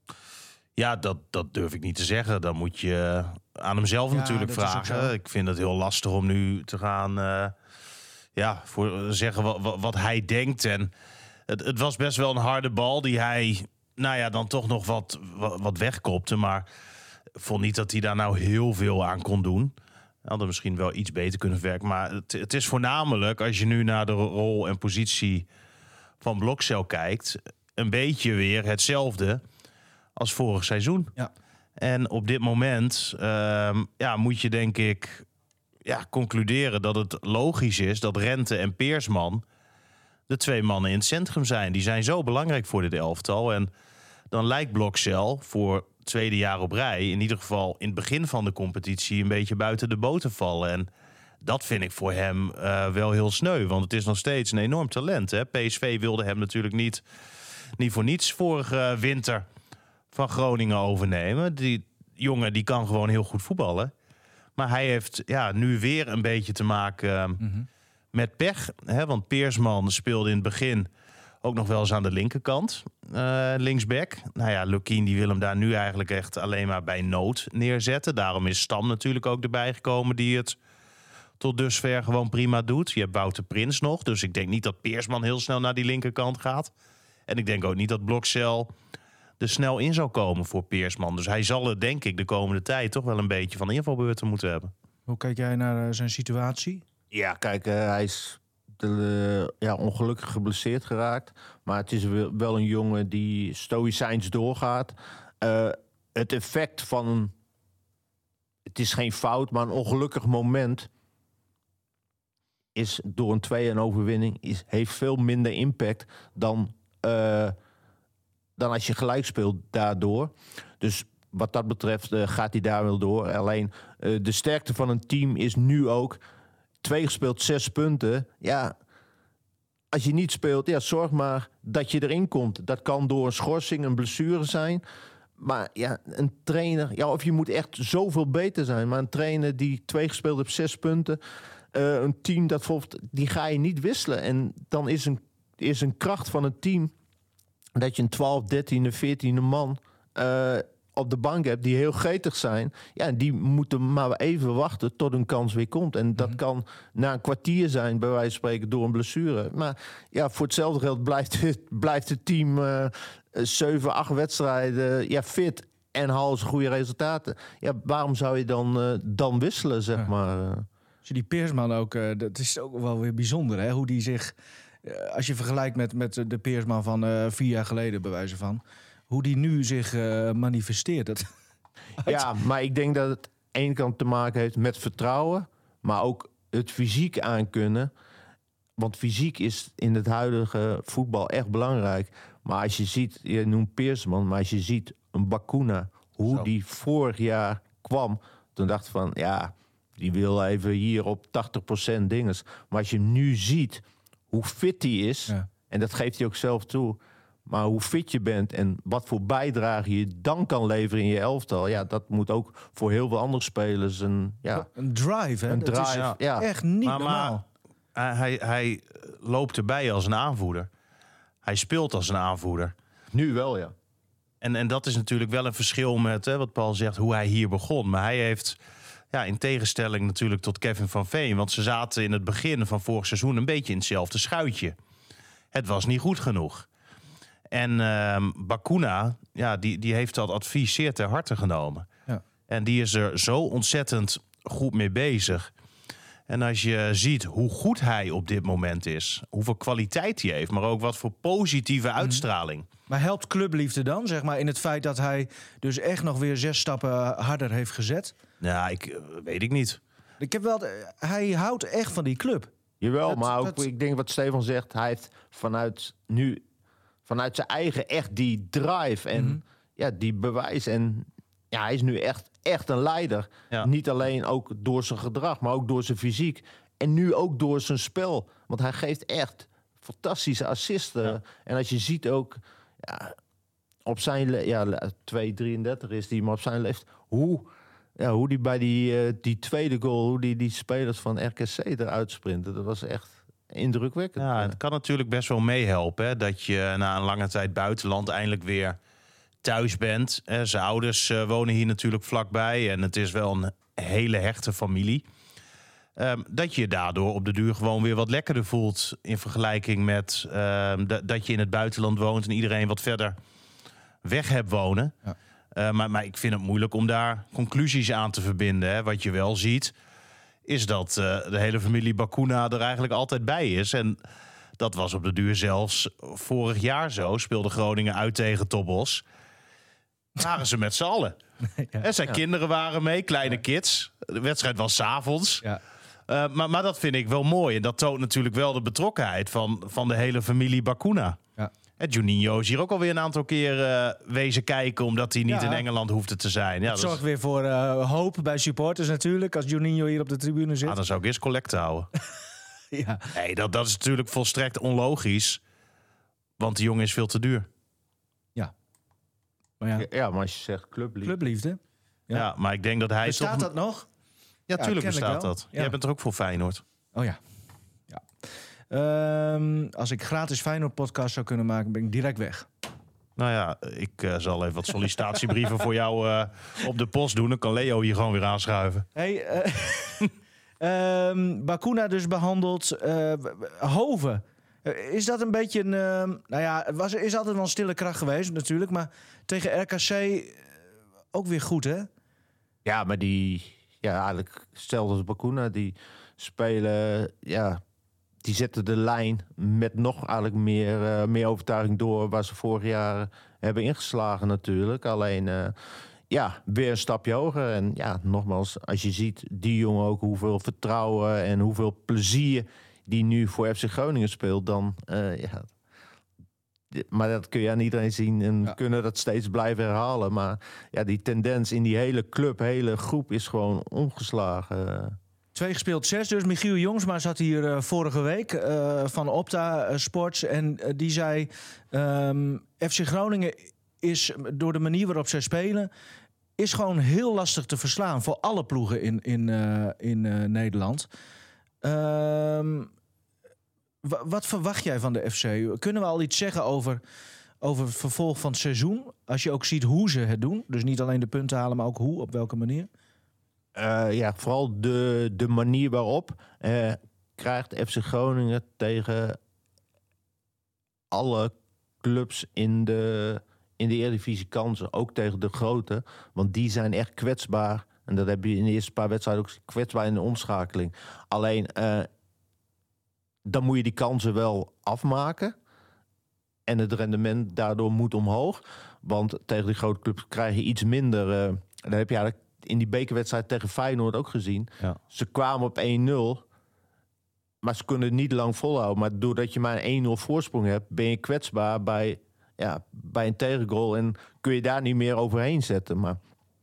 Ja, dat, dat durf ik niet te zeggen. Dan moet je aan hemzelf Ja, natuurlijk dat is ook vragen. zo. Ik vind het heel lastig om nu te gaan uh, ja, voor zeggen wat, wat, wat hij denkt. En het, het was best wel een harde bal die hij nou ja, dan toch nog wat, wat, wat wegkopte. Maar ik vond niet dat hij daar nou heel veel aan kon doen. Hadden misschien wel iets beter kunnen werken. Maar het, het is voornamelijk, als je nu naar de rol en positie van Blokzeil kijkt... een beetje weer hetzelfde als vorig seizoen. Ja. En op dit moment um, ja, moet je denk ik ja, concluderen dat het logisch is... dat Rente en Peersman de twee mannen in het centrum zijn. Die zijn zo belangrijk voor dit elftal. En dan lijkt Blokzeil voor het tweede jaar op rij... in ieder geval in het begin van de competitie... een beetje buiten de boot te vallen. En dat vind ik voor hem uh, wel heel sneu. Want het is nog steeds een enorm talent. Hè? P S V wilde hem natuurlijk niet, niet voor niets vorige winter... van Groningen overnemen. Die jongen die kan gewoon heel goed voetballen. Maar hij heeft ja, nu weer een beetje te maken uh, mm-hmm. met pech. Hè? Want Peersman speelde in het begin ook nog wel eens aan de linkerkant. Uh, linksback. Nou ja, Lukien die wil hem daar nu eigenlijk echt alleen maar bij nood neerzetten. Daarom is Stam natuurlijk ook erbij gekomen die het tot dusver gewoon prima doet. Je hebt Wouter Prins nog. Dus ik denk niet dat Peersman heel snel naar die linkerkant gaat. En ik denk ook niet dat Blokzeil er snel in zou komen voor Peersman. Dus hij zal het denk ik de komende tijd toch wel een beetje van invalbeurten moeten hebben. Hoe kijk jij naar uh, zijn situatie? Ja, kijk, uh, hij is de, uh, ja, ongelukkig geblesseerd geraakt. Maar het is wel een jongen die stoïcijns doorgaat. Uh, het effect van... Het is geen fout, maar een ongelukkig moment... is door een twee-een overwinning is, heeft veel minder impact dan, uh, dan als je gelijk speelt daardoor. Dus wat dat betreft uh, gaat hij daar wel door. Alleen uh, de sterkte van een team is nu ook twee gespeeld, zes punten. Ja, als je niet speelt, ja, zorg maar dat je erin komt. Dat kan door een schorsing, een blessure zijn. Maar ja, een trainer, ja, of je moet echt zoveel beter zijn. Maar een trainer die twee gespeeld heeft, zes punten. Uh, een team dat volgt, die ga je niet wisselen. En dan is een, is een kracht van een team dat je een twaalf, dertiende, veertiende man uh, op de bank hebt die heel gretig zijn. Ja, die moeten maar even wachten tot een kans weer komt. En dat mm-hmm. kan na een kwartier zijn, bij wijze van spreken, door een blessure. Maar ja, voor hetzelfde geld blijft het, blijft het team uh, zeven, acht wedstrijden ja, fit en halen ze goede resultaten. Ja, waarom zou je dan, uh, dan wisselen, zeg ja. maar? Uh. Als je die Peersman ook, uh, dat is ook wel weer bijzonder, hè? Hoe die zich, uh, als je vergelijkt met, met de Peersman van uh, vier jaar geleden, bij wijze van, hoe die nu zich uh, manifesteert. Dat ja, maar ik denk dat het aan de ene kant te maken heeft met vertrouwen, maar ook het fysiek aankunnen. Want fysiek is in het huidige voetbal echt belangrijk. Maar als je ziet, je noemt Peersman, maar als je ziet een Bacuna, hoe Zo. die vorig jaar kwam, toen dacht ik van, ja, die wil even hier op tachtig procent dinges. Maar als je nu ziet hoe fit hij is, ja. en dat geeft hij ook zelf toe, maar hoe fit je bent en wat voor bijdrage je dan kan leveren in je elftal, ja, dat moet ook voor heel veel andere spelers een, ja, een drive, hè? Een dat drive, is ja. ja. echt niet maar, normaal. Maar, hij, hij loopt erbij als een aanvoerder. Hij speelt als een aanvoerder. Nu wel, ja. En, en dat is natuurlijk wel een verschil met hè, wat Paul zegt, hoe hij hier begon. Maar hij heeft, ja, in tegenstelling natuurlijk tot Kevin van Veen, want ze zaten in het begin van vorig seizoen een beetje in hetzelfde schuitje. Het was niet goed genoeg. En uh, Bacuna, ja, die, die heeft dat advies zeer ter harte genomen. Ja. En die is er zo ontzettend goed mee bezig. En als je ziet hoe goed hij op dit moment is, hoeveel kwaliteit hij heeft, maar ook wat voor positieve uitstraling. Mm. Maar helpt clubliefde dan, zeg maar, in het feit dat hij dus echt nog weer zes stappen harder heeft gezet? Ja, ik weet ik niet. Ik heb wel, hij houdt echt van die club. Jawel, dat, maar ook, dat... ik denk wat Stefan zegt, hij heeft vanuit nu, vanuit zijn eigen echt die drive en mm-hmm. ja, die bewijs. En ja, hij is nu echt, echt een leider. Ja. Niet alleen ook door zijn gedrag, maar ook door zijn fysiek. En nu ook door zijn spel. Want hij geeft echt fantastische assisten. Ja. En als je ziet ook, ja, op zijn le- ja, twee drieëndertig is die, maar op zijn leeftijd, hoe, ja, hoe die bij die, uh, die tweede goal, hoe die, die spelers van R K C eruit sprinten, dat was echt indrukwekkend. Ja, het kan natuurlijk best wel meehelpen, hè, dat je na een lange tijd buitenland eindelijk weer thuis bent. Hè. Zijn ouders uh, wonen hier natuurlijk vlakbij en het is wel een hele hechte familie. Um, dat je daardoor op de duur gewoon weer wat lekkerder voelt in vergelijking met uh, d- dat je in het buitenland woont en iedereen wat verder weg hebt wonen. Ja. Uh, maar, maar ik vind het moeilijk om daar conclusies aan te verbinden. Hè. Wat je wel ziet, is dat uh, de hele familie Bacuna er eigenlijk altijd bij is. En dat was op de duur zelfs vorig jaar zo. Speelde Groningen uit tegen Topos. Waren ze met z'n allen. Ja, en zijn ja. kinderen waren mee, kleine ja. kids. De wedstrijd was 's avonds. Ja. Uh, maar, maar dat vind ik wel mooi. En dat toont natuurlijk wel de betrokkenheid van, van de hele familie Bacuna. Ja. En Juninho is hier ook alweer een aantal keer uh, wezen kijken, omdat hij niet ja. in Engeland hoefde te zijn. Ja, dat zorgt is... weer voor uh, hoop bij supporters natuurlijk, als Juninho hier op de tribune zit. Ah, dan zou ik eerst collecte houden. ja. Nee, dat, dat is natuurlijk volstrekt onlogisch. Want die jongen is veel te duur. Ja. Maar ja. Ja, ja, maar als je zegt clubliefde. Clubliefde. Ja. ja, maar ik denk dat hij Bestaat toch... dat nog? Ja, ja tuurlijk bestaat wel. dat. Ja. Jij bent er ook voor Feyenoord. Oh ja. ja. Um, als ik gratis Feyenoord-podcast zou kunnen maken, ben ik direct weg. Nou ja, ik uh, zal even wat sollicitatiebrieven voor jou uh, op de post doen. Dan kan Leo hier gewoon weer aanschuiven. Hey, uh, um, Bacuna dus behandeld. Uh, Hoven. Uh, is dat een beetje een... Uh, nou ja, het was, is altijd wel een stille kracht geweest natuurlijk. Maar tegen R K C uh, ook weer goed, hè? Ja, maar die... Ja, eigenlijk hetzelfde als Bacuna. Die spelen... Ja, die zetten de lijn met nog eigenlijk meer, uh, meer overtuiging door... waar ze vorig jaar hebben ingeslagen natuurlijk. Alleen, uh, ja, weer een stapje hoger. En ja, nogmaals, als je ziet die jongen ook hoeveel vertrouwen... en hoeveel plezier die nu voor F C Groningen speelt, dan... Uh, ja, maar dat kun je aan iedereen zien en ja. kunnen dat steeds blijven herhalen. Maar ja, die tendens in die hele club, hele groep is gewoon omgeslagen. Twee gespeeld zes, dus Michiel Jongsma zat hier uh, vorige week uh, van Opta uh, Sports. En uh, die zei, um, F C Groningen is door de manier waarop zij spelen... is gewoon heel lastig te verslaan voor alle ploegen in, in, uh, in uh, Nederland. Um, w- wat verwacht jij van de F C? Kunnen we al iets zeggen over, over het vervolg van het seizoen? Als je ook ziet hoe ze het doen. Dus niet alleen de punten halen, maar ook hoe, op welke manier? Uh, ja, vooral de, de manier waarop uh, krijgt F C Groningen tegen alle clubs in de... in de Eredivisie kansen, ook tegen de grote. Want die zijn echt kwetsbaar. En dat heb je in de eerste paar wedstrijden ook kwetsbaar in de omschakeling. Alleen, uh, dan moet je die kansen wel afmaken. En het rendement daardoor moet omhoog. Want tegen die grote clubs krijg je iets minder. Uh, dat heb je eigenlijk in die bekerwedstrijd tegen Feyenoord ook gezien. Ja. Ze kwamen op één nul. Maar ze kunnen het niet lang volhouden. Maar doordat je maar een één nul voorsprong hebt, ben je kwetsbaar bij... Ja, bij een tegengoal en kun je daar niet meer overheen zetten. Maar...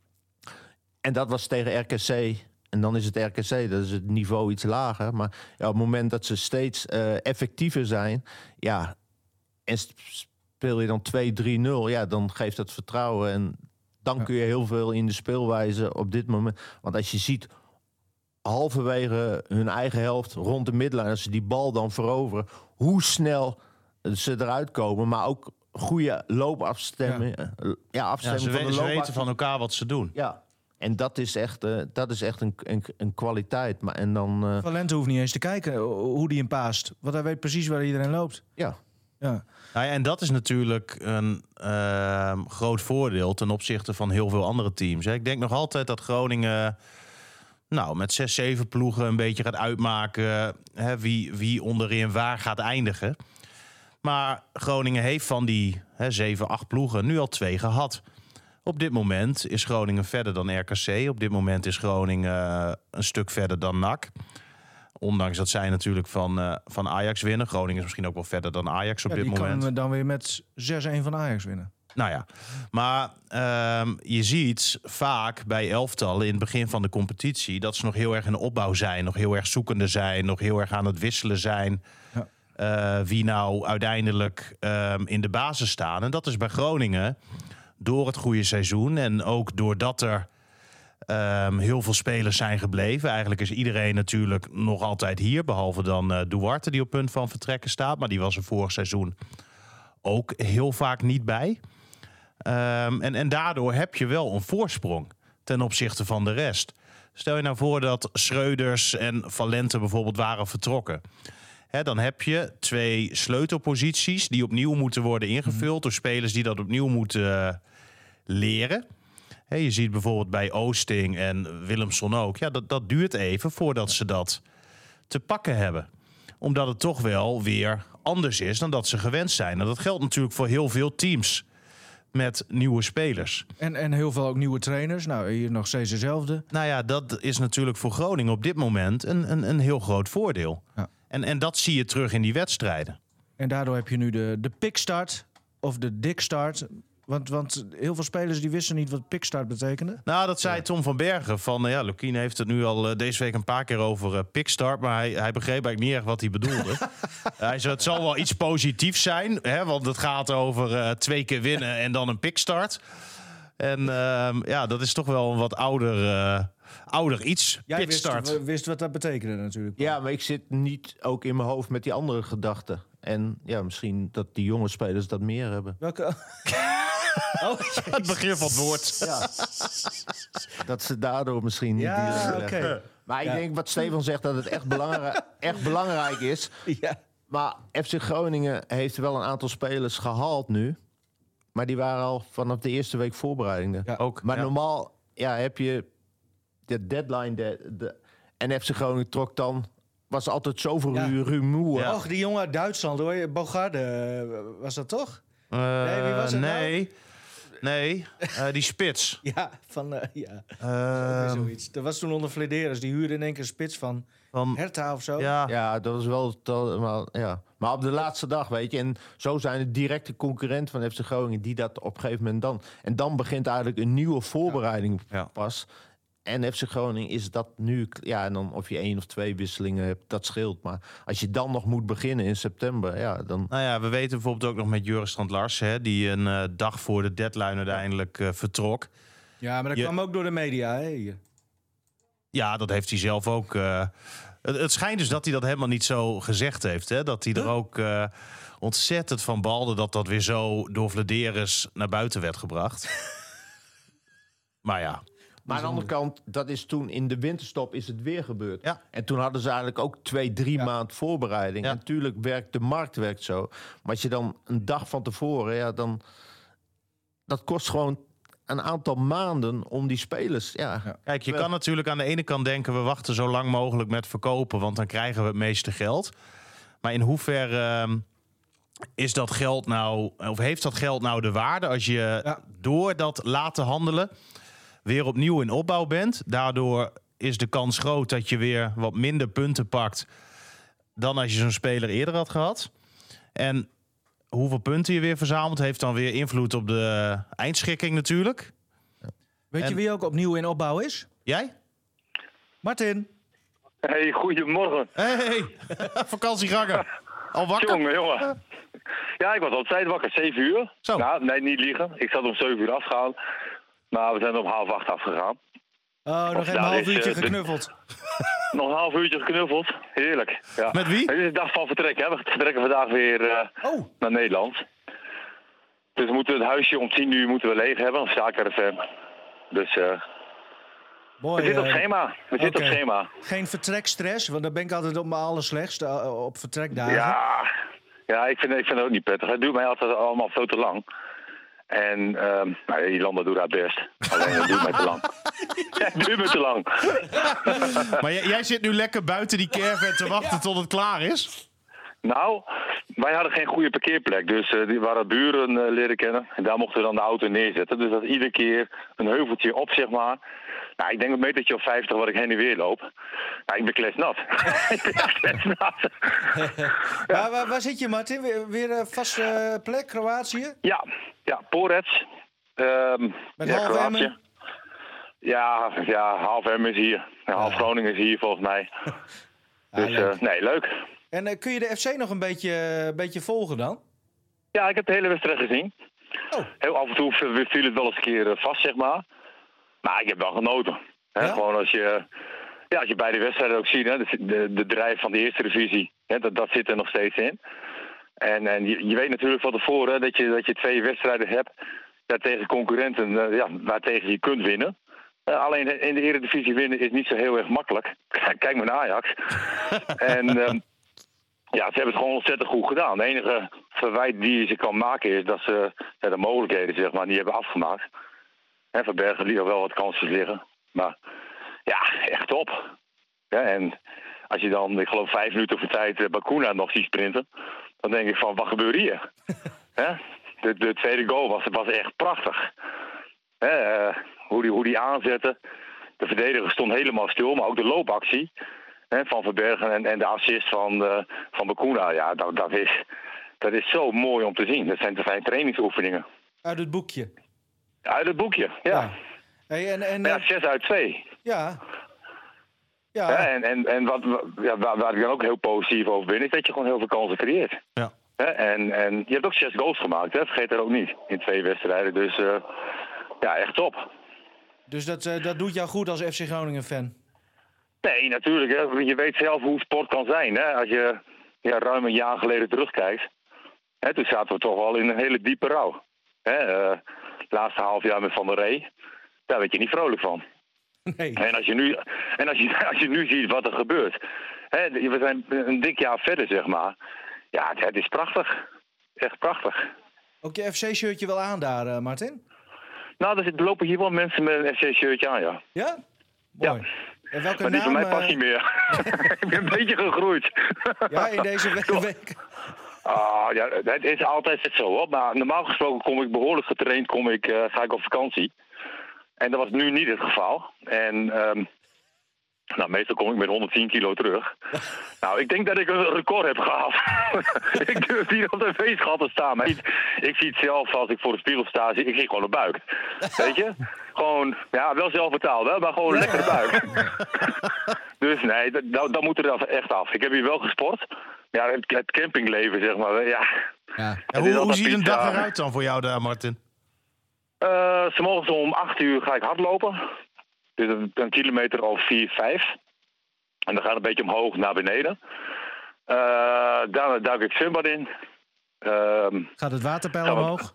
En dat was tegen R K C. En dan is het R K C, dat is het niveau iets lager. Maar ja, op het moment dat ze steeds uh, effectiever zijn... ja, en speel je dan twee drie nul... ja, dan geeft dat vertrouwen. En dan ja. kun je heel veel in de speelwijze op dit moment... Want als je ziet, halverwege hun eigen helft, rond de middenlijn... als ze die bal dan veroveren, hoe snel ze eruit komen... maar ook... goede loopafstemming. Ja, ja afstemming ja, ze van de we, loop. Ze weten van elkaar wat ze doen. Ja, en dat is echt, uh, dat is echt een, een, een kwaliteit. Maar en dan. Uh... Valente hoeft niet eens te kijken hoe die hem paast, want hij weet precies waar iedereen loopt. Ja. Ja. Nou ja, en dat is natuurlijk een uh, groot voordeel ten opzichte van heel veel andere teams. Ik denk nog altijd dat Groningen, nou, met zes, zeven ploegen een beetje gaat uitmaken hè, wie, wie onderin waar gaat eindigen. Maar Groningen heeft van die hè, zeven, acht ploegen nu al twee gehad. Op dit moment is Groningen verder dan R K C. Op dit moment is Groningen uh, een stuk verder dan N A C. Ondanks dat zij natuurlijk van, uh, van Ajax winnen. Groningen is misschien ook wel verder dan Ajax op ja, dit die moment. Die kan dan weer met zes een van Ajax winnen. Nou ja, maar uh, je ziet vaak bij elftallen in het begin van de competitie... dat ze nog heel erg in de opbouw zijn. Nog heel erg zoekende zijn. Nog heel erg aan het wisselen zijn. Ja. Uh, wie nou uiteindelijk uh, in de basis staan. En dat is bij Groningen door het goede seizoen. En ook doordat er um, heel veel spelers zijn gebleven. Eigenlijk is iedereen natuurlijk nog altijd hier. Behalve dan uh, Duarte die op punt van vertrekken staat. Maar die was er vorig seizoen ook heel vaak niet bij. Um, en, en daardoor heb je wel een voorsprong ten opzichte van de rest. Stel je nou voor dat Schreuders en Valente bijvoorbeeld waren vertrokken. He, dan heb je twee sleutelposities die opnieuw moeten worden ingevuld... Mm. door spelers die dat opnieuw moeten uh, leren. He, je ziet bijvoorbeeld bij Oosting en Willemson ook... ja, dat, dat duurt even voordat ze dat te pakken hebben. Omdat het toch wel weer anders is dan dat ze gewend zijn. En dat geldt natuurlijk voor heel veel teams met nieuwe spelers. En, en heel veel ook nieuwe trainers. Nou, hier nog steeds dezelfde. Nou ja, dat is natuurlijk voor Groningen op dit moment een, een, een heel groot voordeel. Ja. En, en dat zie je terug in die wedstrijden. En daardoor heb je nu de, de pickstart of de dikstart. Want, want heel veel spelers die wisten niet wat pickstart betekende. Nou, dat zei ja. Tom van Bergen. Van, uh, ja, Lukien heeft het nu al uh, deze week een paar keer over uh, pickstart. Maar hij, hij begreep eigenlijk niet echt wat hij bedoelde. Hij zei, het zal wel iets positiefs zijn. Hè, want het gaat over uh, twee keer winnen en dan een pickstart. En uh, ja, dat is toch wel een wat ouder... Uh, ouder iets. Jij wist, wist wat dat betekende natuurlijk. Ja, maar ik zit niet ook in mijn hoofd met die andere gedachten. En ja, misschien dat die jonge spelers dat meer hebben. Welke? Oh, het begrip van het woord. Ja. Dat ze daardoor misschien niet ja, die leggen. Okay. Maar ik ja. denk wat Stefan zegt, dat het echt, belangrijk, echt belangrijk is. Ja. Maar F C Groningen heeft wel een aantal spelers gehaald nu. Maar die waren al vanaf de eerste week voorbereidingen. Ja, ook. Maar ja. normaal ja, heb je de deadline. De, de, en F C Groningen trok dan... was altijd zoveel ja. rumoer. Ja. Och, die jongen uit Duitsland hoor. Bogarde, was dat toch? Uh, nee, wie was het nee. nou? Nee, uh, die spits. Ja, van uh, ja. Uh, zoiets. Er was toen onder Flederis, die huurde in één keer een spits van Van, Hertha of zo. ja, Ja, dat was wel... To- maar, ja. maar op de laatste dag, weet je... en zo zijn het directe concurrenten van F C Groningen... die dat op een gegeven moment dan... en dan begint eigenlijk een nieuwe voorbereiding Ja. pas... En F C Groningen is dat nu... Ja, en dan of je één of twee wisselingen hebt, dat scheelt. Maar als je dan nog moet beginnen in september, ja, dan... Nou ja, we weten bijvoorbeeld ook nog met Joris Strand Larsen... Hè, die een uh, dag voor de deadline uiteindelijk uh, vertrok. Ja, maar dat Je... kwam ook door de media, hè, hier. Ja, dat heeft hij zelf ook... Uh, het, het schijnt dus dat hij dat helemaal niet zo gezegd heeft. Hè? Dat hij huh? er ook uh, ontzettend van balde... dat dat weer zo door Vladeris naar buiten werd gebracht. Maar ja... Maar aan de andere kant, dat is toen in de winterstop is het weer gebeurd. Ja. En toen hadden ze eigenlijk ook twee, drie Ja. maand voorbereiding. Ja. En natuurlijk werkt de markt werkt zo. Maar als je dan een dag van tevoren, ja, dan... Dat kost gewoon een aantal maanden om die spelers... Ja. Ja. Kijk, je Wel. kan natuurlijk aan de ene kant denken... we wachten zo lang mogelijk met verkopen... want dan krijgen we het meeste geld. Maar in hoeverre uh, is dat geld nou... of heeft dat geld nou de waarde... als je Ja. door dat laten handelen... weer opnieuw in opbouw bent. Daardoor is de kans groot dat je weer wat minder punten pakt... dan als je zo'n speler eerder had gehad. En hoeveel punten je weer verzamelt... heeft dan weer invloed op de eindschikking natuurlijk. Weet En- je wie ook opnieuw in opbouw is? Jij? Martin. Hey, goedemorgen. Hey, hey. Vakantieganger. Al wakker? Jongen, jongen. Ja, ik was al tijd wakker, zeven uur. Zo. Nou, nee, niet liegen. Ik zat om zeven uur afgegaan. Maar we zijn om half acht afgegaan. Oh, nog Of even een nou, half is, uurtje eh, de- geknuffeld. Nog een half uurtje geknuffeld. Heerlijk. Ja. Met wie? Het is de dag van vertrek, hè. We vertrekken vandaag weer uh, Oh, naar Nederland. Dus we moeten het huisje om tien uur moeten we leeg hebben. Een zaakcaravan. Dus uh, mooi. we zitten op eh, schema. We zitten oké. op schema. Geen vertrekstress, want daar ben ik altijd op mijn allerslechtste uh, op vertrekdagen. Ja, ja ik, vind, ik vind het ook niet prettig. Het duurt mij altijd allemaal veel te lang. En um, nou, Jolanda doet haar best. Alleen het duurt mij te lang. Ja, het duurt me te lang. Maar jij, jij zit nu lekker buiten die caravan te wachten tot het klaar is? Nou, wij hadden geen goede parkeerplek. Dus uh, die waren buren uh, leren kennen. En daar mochten we dan de auto neerzetten. Dus dat is iedere keer een heuveltje op, zeg maar. Nou, ik denk een metertje of vijftig wat ik heen en weer loop. Nou, ik ben kletsnat. Ik ben echt kletsnat. Waar, waar, waar zit je, Martin? Weer, weer een vaste plek, Kroatië? Ja, ja, Porets. Um, Met ja, half Kroatië. Emmen? Ja, ja, half Emmen is hier. Ja, half Groningen is hier volgens mij. Ah, Dus leuk. uh, nee, leuk. En uh, kun je de F C nog een beetje, een beetje volgen dan? Ja, ik heb de hele wedstrijd gezien. Oh. Heel af en toe viel het wel eens een keer vast, zeg maar. Maar ik heb wel genoten. Hè? Ja? Gewoon als je, ja, als je bij de wedstrijden ook ziet, hè, de, de, de drijf van de eerste divisie, hè, dat, dat zit er nog steeds in. En, en je, je weet natuurlijk van tevoren dat je, dat je twee wedstrijden hebt ja, tegen concurrenten uh, ja, waartegen je kunt winnen. Uh, alleen in de Eredivisie winnen is niet zo heel erg makkelijk. Kijk maar naar Ajax. en um, ja, ze hebben het gewoon ontzettend goed gedaan. De enige verwijt die je ze kan maken is dat ze ja, de mogelijkheden zeg maar, niet hebben afgemaakt. Hè, Van Bergen liet al wel wat kansjes liggen. Maar ja, echt top. Ja, en als je dan, ik geloof vijf minuten voor tijd uh, Bakuna nog ziet sprinten, dan denk ik van, wat gebeurt hier? Hè? De, de tweede goal was, was echt prachtig. Hè, uh, hoe, die, hoe die aanzette. De verdediger stond helemaal stil, maar ook de loopactie hè, van Verbergen en, en de assist van, uh, van Bakuna. Ja, dat, dat, is, dat is zo mooi om te zien. Dat zijn, dat zijn trainingsoefeningen. Uit het boekje. Uit het boekje, ja. Ja. Hey, en, en, Ja, uh, zes uit twee. ja. Ja. Ja, en en, en wat, ja, waar, waar ik dan ook heel positief over ben, is dat je gewoon heel veel kansen creëert. Ja. Hè, en, en je hebt ook zes goals gemaakt, hè? Vergeet dat ook niet, in twee wedstrijden. Dus uh, ja, echt top. Dus dat, uh, dat doet jou goed als F C Groningen fan. Nee, natuurlijk. Hè. Je weet zelf hoe sport kan zijn. Hè. Als je ja, ruim een jaar geleden terugkijkt, hè, toen zaten we toch wel in een hele diepe rouw. Hè. Uh, laatste half jaar met Van der Rey, daar werd je niet vrolijk van. Nee. En als je nu, en als je, als je nu ziet wat er gebeurt. Hè, we zijn een dik jaar verder, zeg maar. Ja, het, het is prachtig. Echt prachtig. Ook je F C-shirtje wel aan daar, uh, Martin? Nou, er zitten- lopen hier wel mensen met een F C-shirtje aan, ja. Ja? Mooi. En welke Maar die van naam... mij past uh, niet meer. Ik ben een beetje gegroeid. ja, in deze we- week. Ah, ja, het is altijd zo, hoor. Maar normaal gesproken kom ik behoorlijk getraind, kom ik, uh, ga ik op vakantie. En dat was nu niet het geval. En um, Nou, meestal kom ik met honderdtien kilo terug. Nou, ik denk dat ik een record heb gehad. Ik durf hier op de weegschaal te staan. Maar ik, ik zie het zelf als ik voor de spiegel sta. Ik zie gewoon een buik. Weet je? Gewoon, ja, wel zelfbetaald, hè, maar gewoon een lekkere buik. Dus nee, dat, dat moet er echt af. Ik heb hier wel gesport. Ja, het, het campingleven, zeg maar. Ja. Ja. En hoe hoe ziet een dag eruit dan voor jou daar, Martin? Uh, 's morgens om acht uur ga ik hardlopen. Dus een, een kilometer of vier, vijf. En dan gaat het een beetje omhoog naar beneden. Uh, daarna duik ik zwembad in. Uh, Gaat het waterpeil omhoog?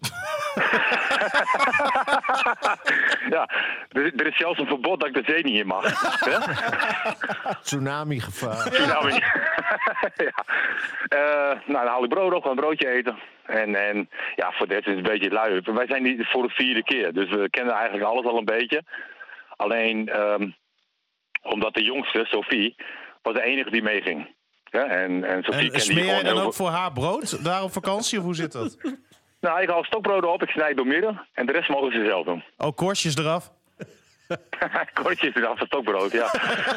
Ja, er, er is zelfs een verbod dat ik de zee niet in mag. Tsunami-gevaar. Tsunami. Ja. Uh, nou, dan haal ik brood op, ga een broodje eten. En, en ja, voor dit is het een beetje lui. Wij zijn niet voor de vierde keer, dus we kennen eigenlijk alles al een beetje. Alleen, um, omdat de jongste, Sophie, was de enige die meeging. Ja, en, en Sophie en smeer jij dan ook voor haar brood daar op vakantie, of hoe zit dat? Nou, ik haal stokbroden op, ik snijd door midden en de rest mogen ze zelf doen. Oh, korstjes eraf? Korstjes eraf van stokbrood, ja.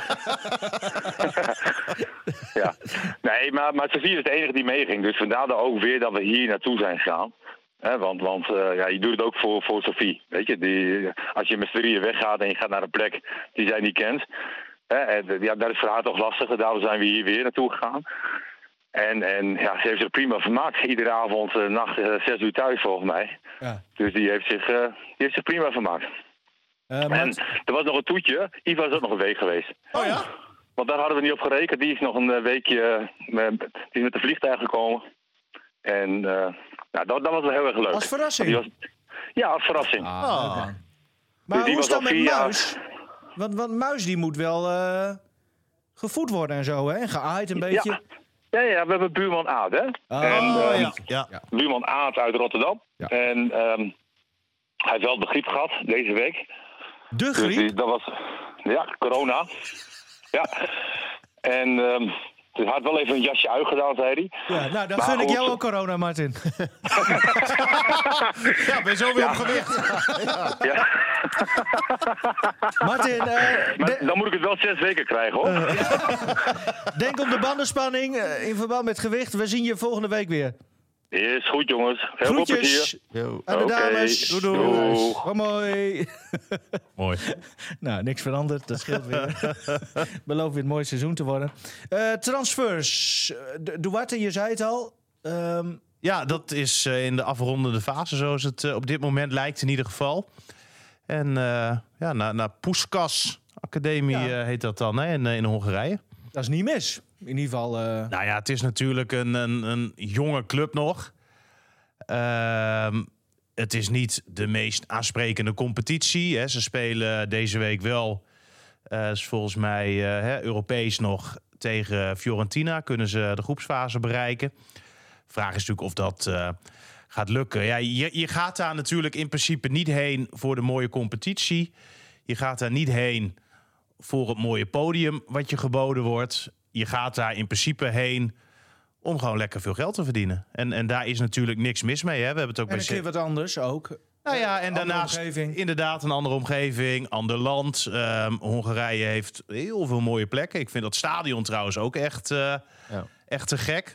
Ja. Nee, maar, maar Sophie is de enige die meeging, dus vandaar dan ook weer dat we hier naartoe zijn gegaan. He, want want uh, ja, je doet het ook voor, voor Sophie. Weet je, die, als je met z'n drieën weggaat en je gaat naar een plek die zij niet kent. He, en, ja, dat is voor haar toch lastiger. Daarom zijn we hier weer naartoe gegaan. En, en ja, ze heeft zich prima vermaakt. Iedere avond, uh, nacht, uh, zes uur thuis volgens mij. Ja. Dus die heeft, zich, uh, die heeft zich prima vermaakt. Uh, en Mart... er was nog een toetje. Iva is ook nog een week geweest. Oh ja? Want daar hadden we niet op gerekend. Die is nog een weekje uh, die is met de vliegtuig gekomen. En... Uh, Nou, dat, dat was wel heel erg leuk. Als verrassing? Was, ja, als verrassing. Ah, oh. Okay. Maar dus hoe is dat met Muis? Want, want Muis die moet wel uh, gevoed worden en zo, hè? En geaaid een beetje. Ja. Ja, ja, we hebben buurman Aad, hè? Oh, en, um, ja. Ja. Buurman Aad uit Rotterdam. Ja. En um, hij heeft wel de griep gehad deze week. De griep? Dus die, dat was, ja, corona. Ja. En... Um, Dus hij had wel even een jasje uitgedaan, zei hij. Ja, nou, dan maar gun ik jou ook corona, Martin. Ja, ben je zo weer ja. op gewicht. Ja. Ja. Martin... Uh, de... Dan moet ik het wel zes weken krijgen, hoor. Uh, ja. Denk om de bandenspanning uh, in verband met gewicht. We zien je volgende week weer. Is goed, jongens. Heel veel plezier. Aan de okay. dames. Doei, doei. Oh, mooi. Mooi. Nou, niks veranderd. Dat scheelt weer. Belooft weer het mooie seizoen te worden. Uh, transfers. Duarte, je zei het al. Um... Ja, dat is uh, in de afrondende fase, zoals het uh, op dit moment lijkt in ieder geval. En uh, ja, naar, naar Puskás Academie ja. uh, heet dat dan, hè, in, in Hongarije. Dat is niet mis. In ieder geval... Uh... Nou ja, het is natuurlijk een, een, een jonge club nog. Uh, het is niet de meest aansprekende competitie. Hè. Ze spelen deze week wel, uh, is volgens mij uh, hè, Europees nog tegen Fiorentina. Kunnen ze de groepsfase bereiken. Vraag is natuurlijk of dat uh, gaat lukken. Ja, je, je gaat daar natuurlijk in principe niet heen voor de mooie competitie. Je gaat daar niet heen voor het mooie podium wat je geboden wordt. Je gaat daar in principe heen om gewoon lekker veel geld te verdienen. En, en daar is natuurlijk niks mis mee. Hè? We hebben het ook en een keer wat anders ook. Nou ja, en daarnaast omgeving. Inderdaad een andere omgeving, ander land. Um, Hongarije heeft heel veel mooie plekken. Ik vind dat stadion trouwens ook echt, uh, ja. echt te gek.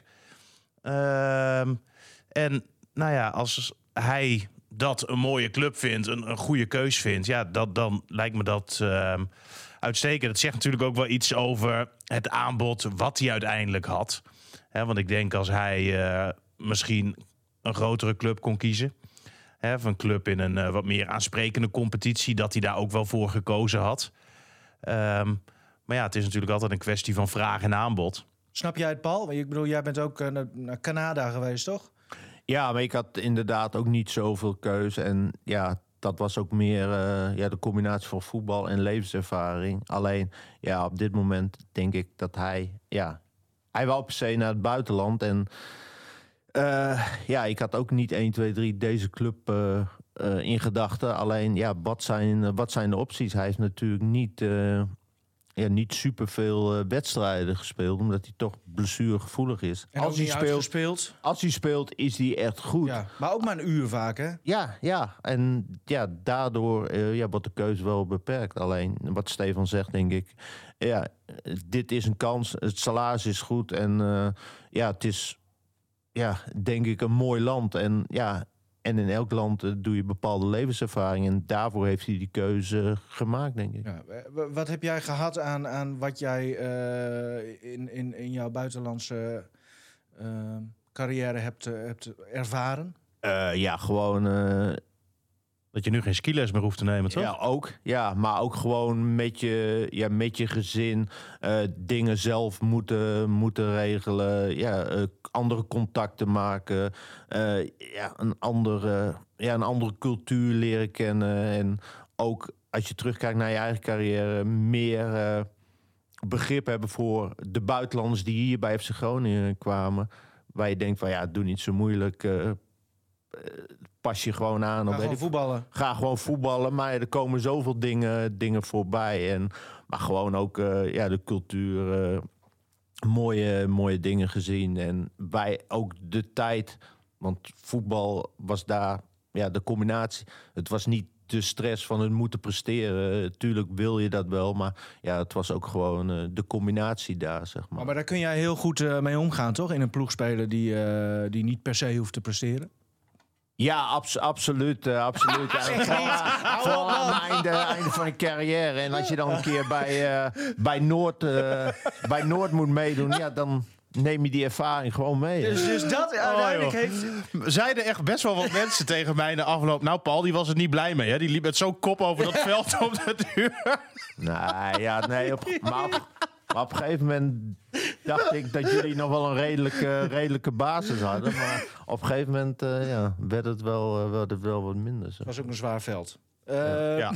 Um, en nou ja, als hij dat een mooie club vindt, een, een goede keus vindt, ja, dat, dan lijkt me dat um, uitstekend. Dat zegt natuurlijk ook wel iets over het aanbod wat hij uiteindelijk had. He, want ik denk als hij uh, misschien een grotere club kon kiezen, he, of een club in een uh, wat meer aansprekende competitie, dat hij daar ook wel voor gekozen had. Um, maar ja, het is natuurlijk altijd een kwestie van vraag en aanbod. Snap jij het, Paul? Ik bedoel, jij bent ook uh, naar Canada geweest, toch? Ja, maar ik had inderdaad ook niet zoveel keuze. En ja, dat was ook meer uh, ja, de combinatie van voetbal en levenservaring. Alleen, ja, op dit moment denk ik dat hij... ja, hij wou per se naar het buitenland. En uh, ja, ik had ook niet één, twee, drie deze club uh, uh, in gedachten. Alleen, ja, wat zijn, uh, wat zijn de opties? Hij heeft natuurlijk niet... Uh, ja, niet superveel uh, wedstrijden gespeeld. Omdat hij toch blessuregevoelig is. En als ook hij niet speelt, uitgespeeld. Als hij speelt, is hij echt goed. Ja, maar ook maar een uur vaak, hè? Ja, ja. En ja, daardoor uh, ja, wordt de keuze wel beperkt. Alleen, wat Stefan zegt, denk ik... Ja, dit is een kans. Het salaris is goed. En uh, ja, het is, ja, denk ik, een mooi land. En ja... En in elk land uh, doe je bepaalde levenservaring. En daarvoor heeft hij die keuze gemaakt, denk ik. Ja, wat heb jij gehad aan, aan wat jij uh, in, in, in jouw buitenlandse uh, carrière hebt, uh, hebt ervaren? Uh, ja, gewoon... Uh, dat je nu geen skiles meer hoeft te nemen, toch? Ja, ook. Ja, maar ook gewoon met je, ja, met je gezin uh, dingen zelf moeten, moeten regelen. Ja, uh, andere contacten maken. Uh, ja, een andere, ja, een andere cultuur leren kennen. En ook als je terugkijkt naar je eigen carrière... meer uh, begrip hebben voor de buitenlanders die hier bij F C Groningen kwamen. Waar je denkt van ja, doe niet zo moeilijk... Uh, pas je gewoon aan. Ga gewoon voetballen. Ga gewoon voetballen, maar er komen zoveel dingen, dingen voorbij. En, maar gewoon ook uh, ja, de cultuur, uh, mooie, mooie dingen gezien. En wij ook de tijd, want voetbal was daar ja, de combinatie. Het was niet de stress van het moeten presteren. Tuurlijk wil je dat wel, maar ja, het was ook gewoon uh, de combinatie daar, zeg maar. Maar, maar daar kun jij heel goed uh, mee omgaan, toch? In een ploeg spelen die, uh, die niet per se hoeft te presteren. Ja, abs- absoluut. Uh, absoluut. Ja, vooral vooral aan het einde, einde van je carrière. En als je dan een keer bij, uh, bij, Noord, uh, bij Noord moet meedoen, ja, dan neem je die ervaring gewoon mee. Dus, dus dat uiteindelijk oh, heeft... Zeiden echt best wel wat mensen tegen mij in de afloop. Nou, Paul, die was er niet blij mee. Hè? Die liep met zo'n kop over dat veld op de duur. Nee, ja, nee. Op, maar, op, maar op een gegeven moment dacht ik dat jullie nog wel een redelijke, redelijke basis hadden. Maar op een gegeven moment uh, ja, werd, het wel, uh, werd het wel wat minder. Zo. Het was ook een zwaar veld. Uh, ja. ja.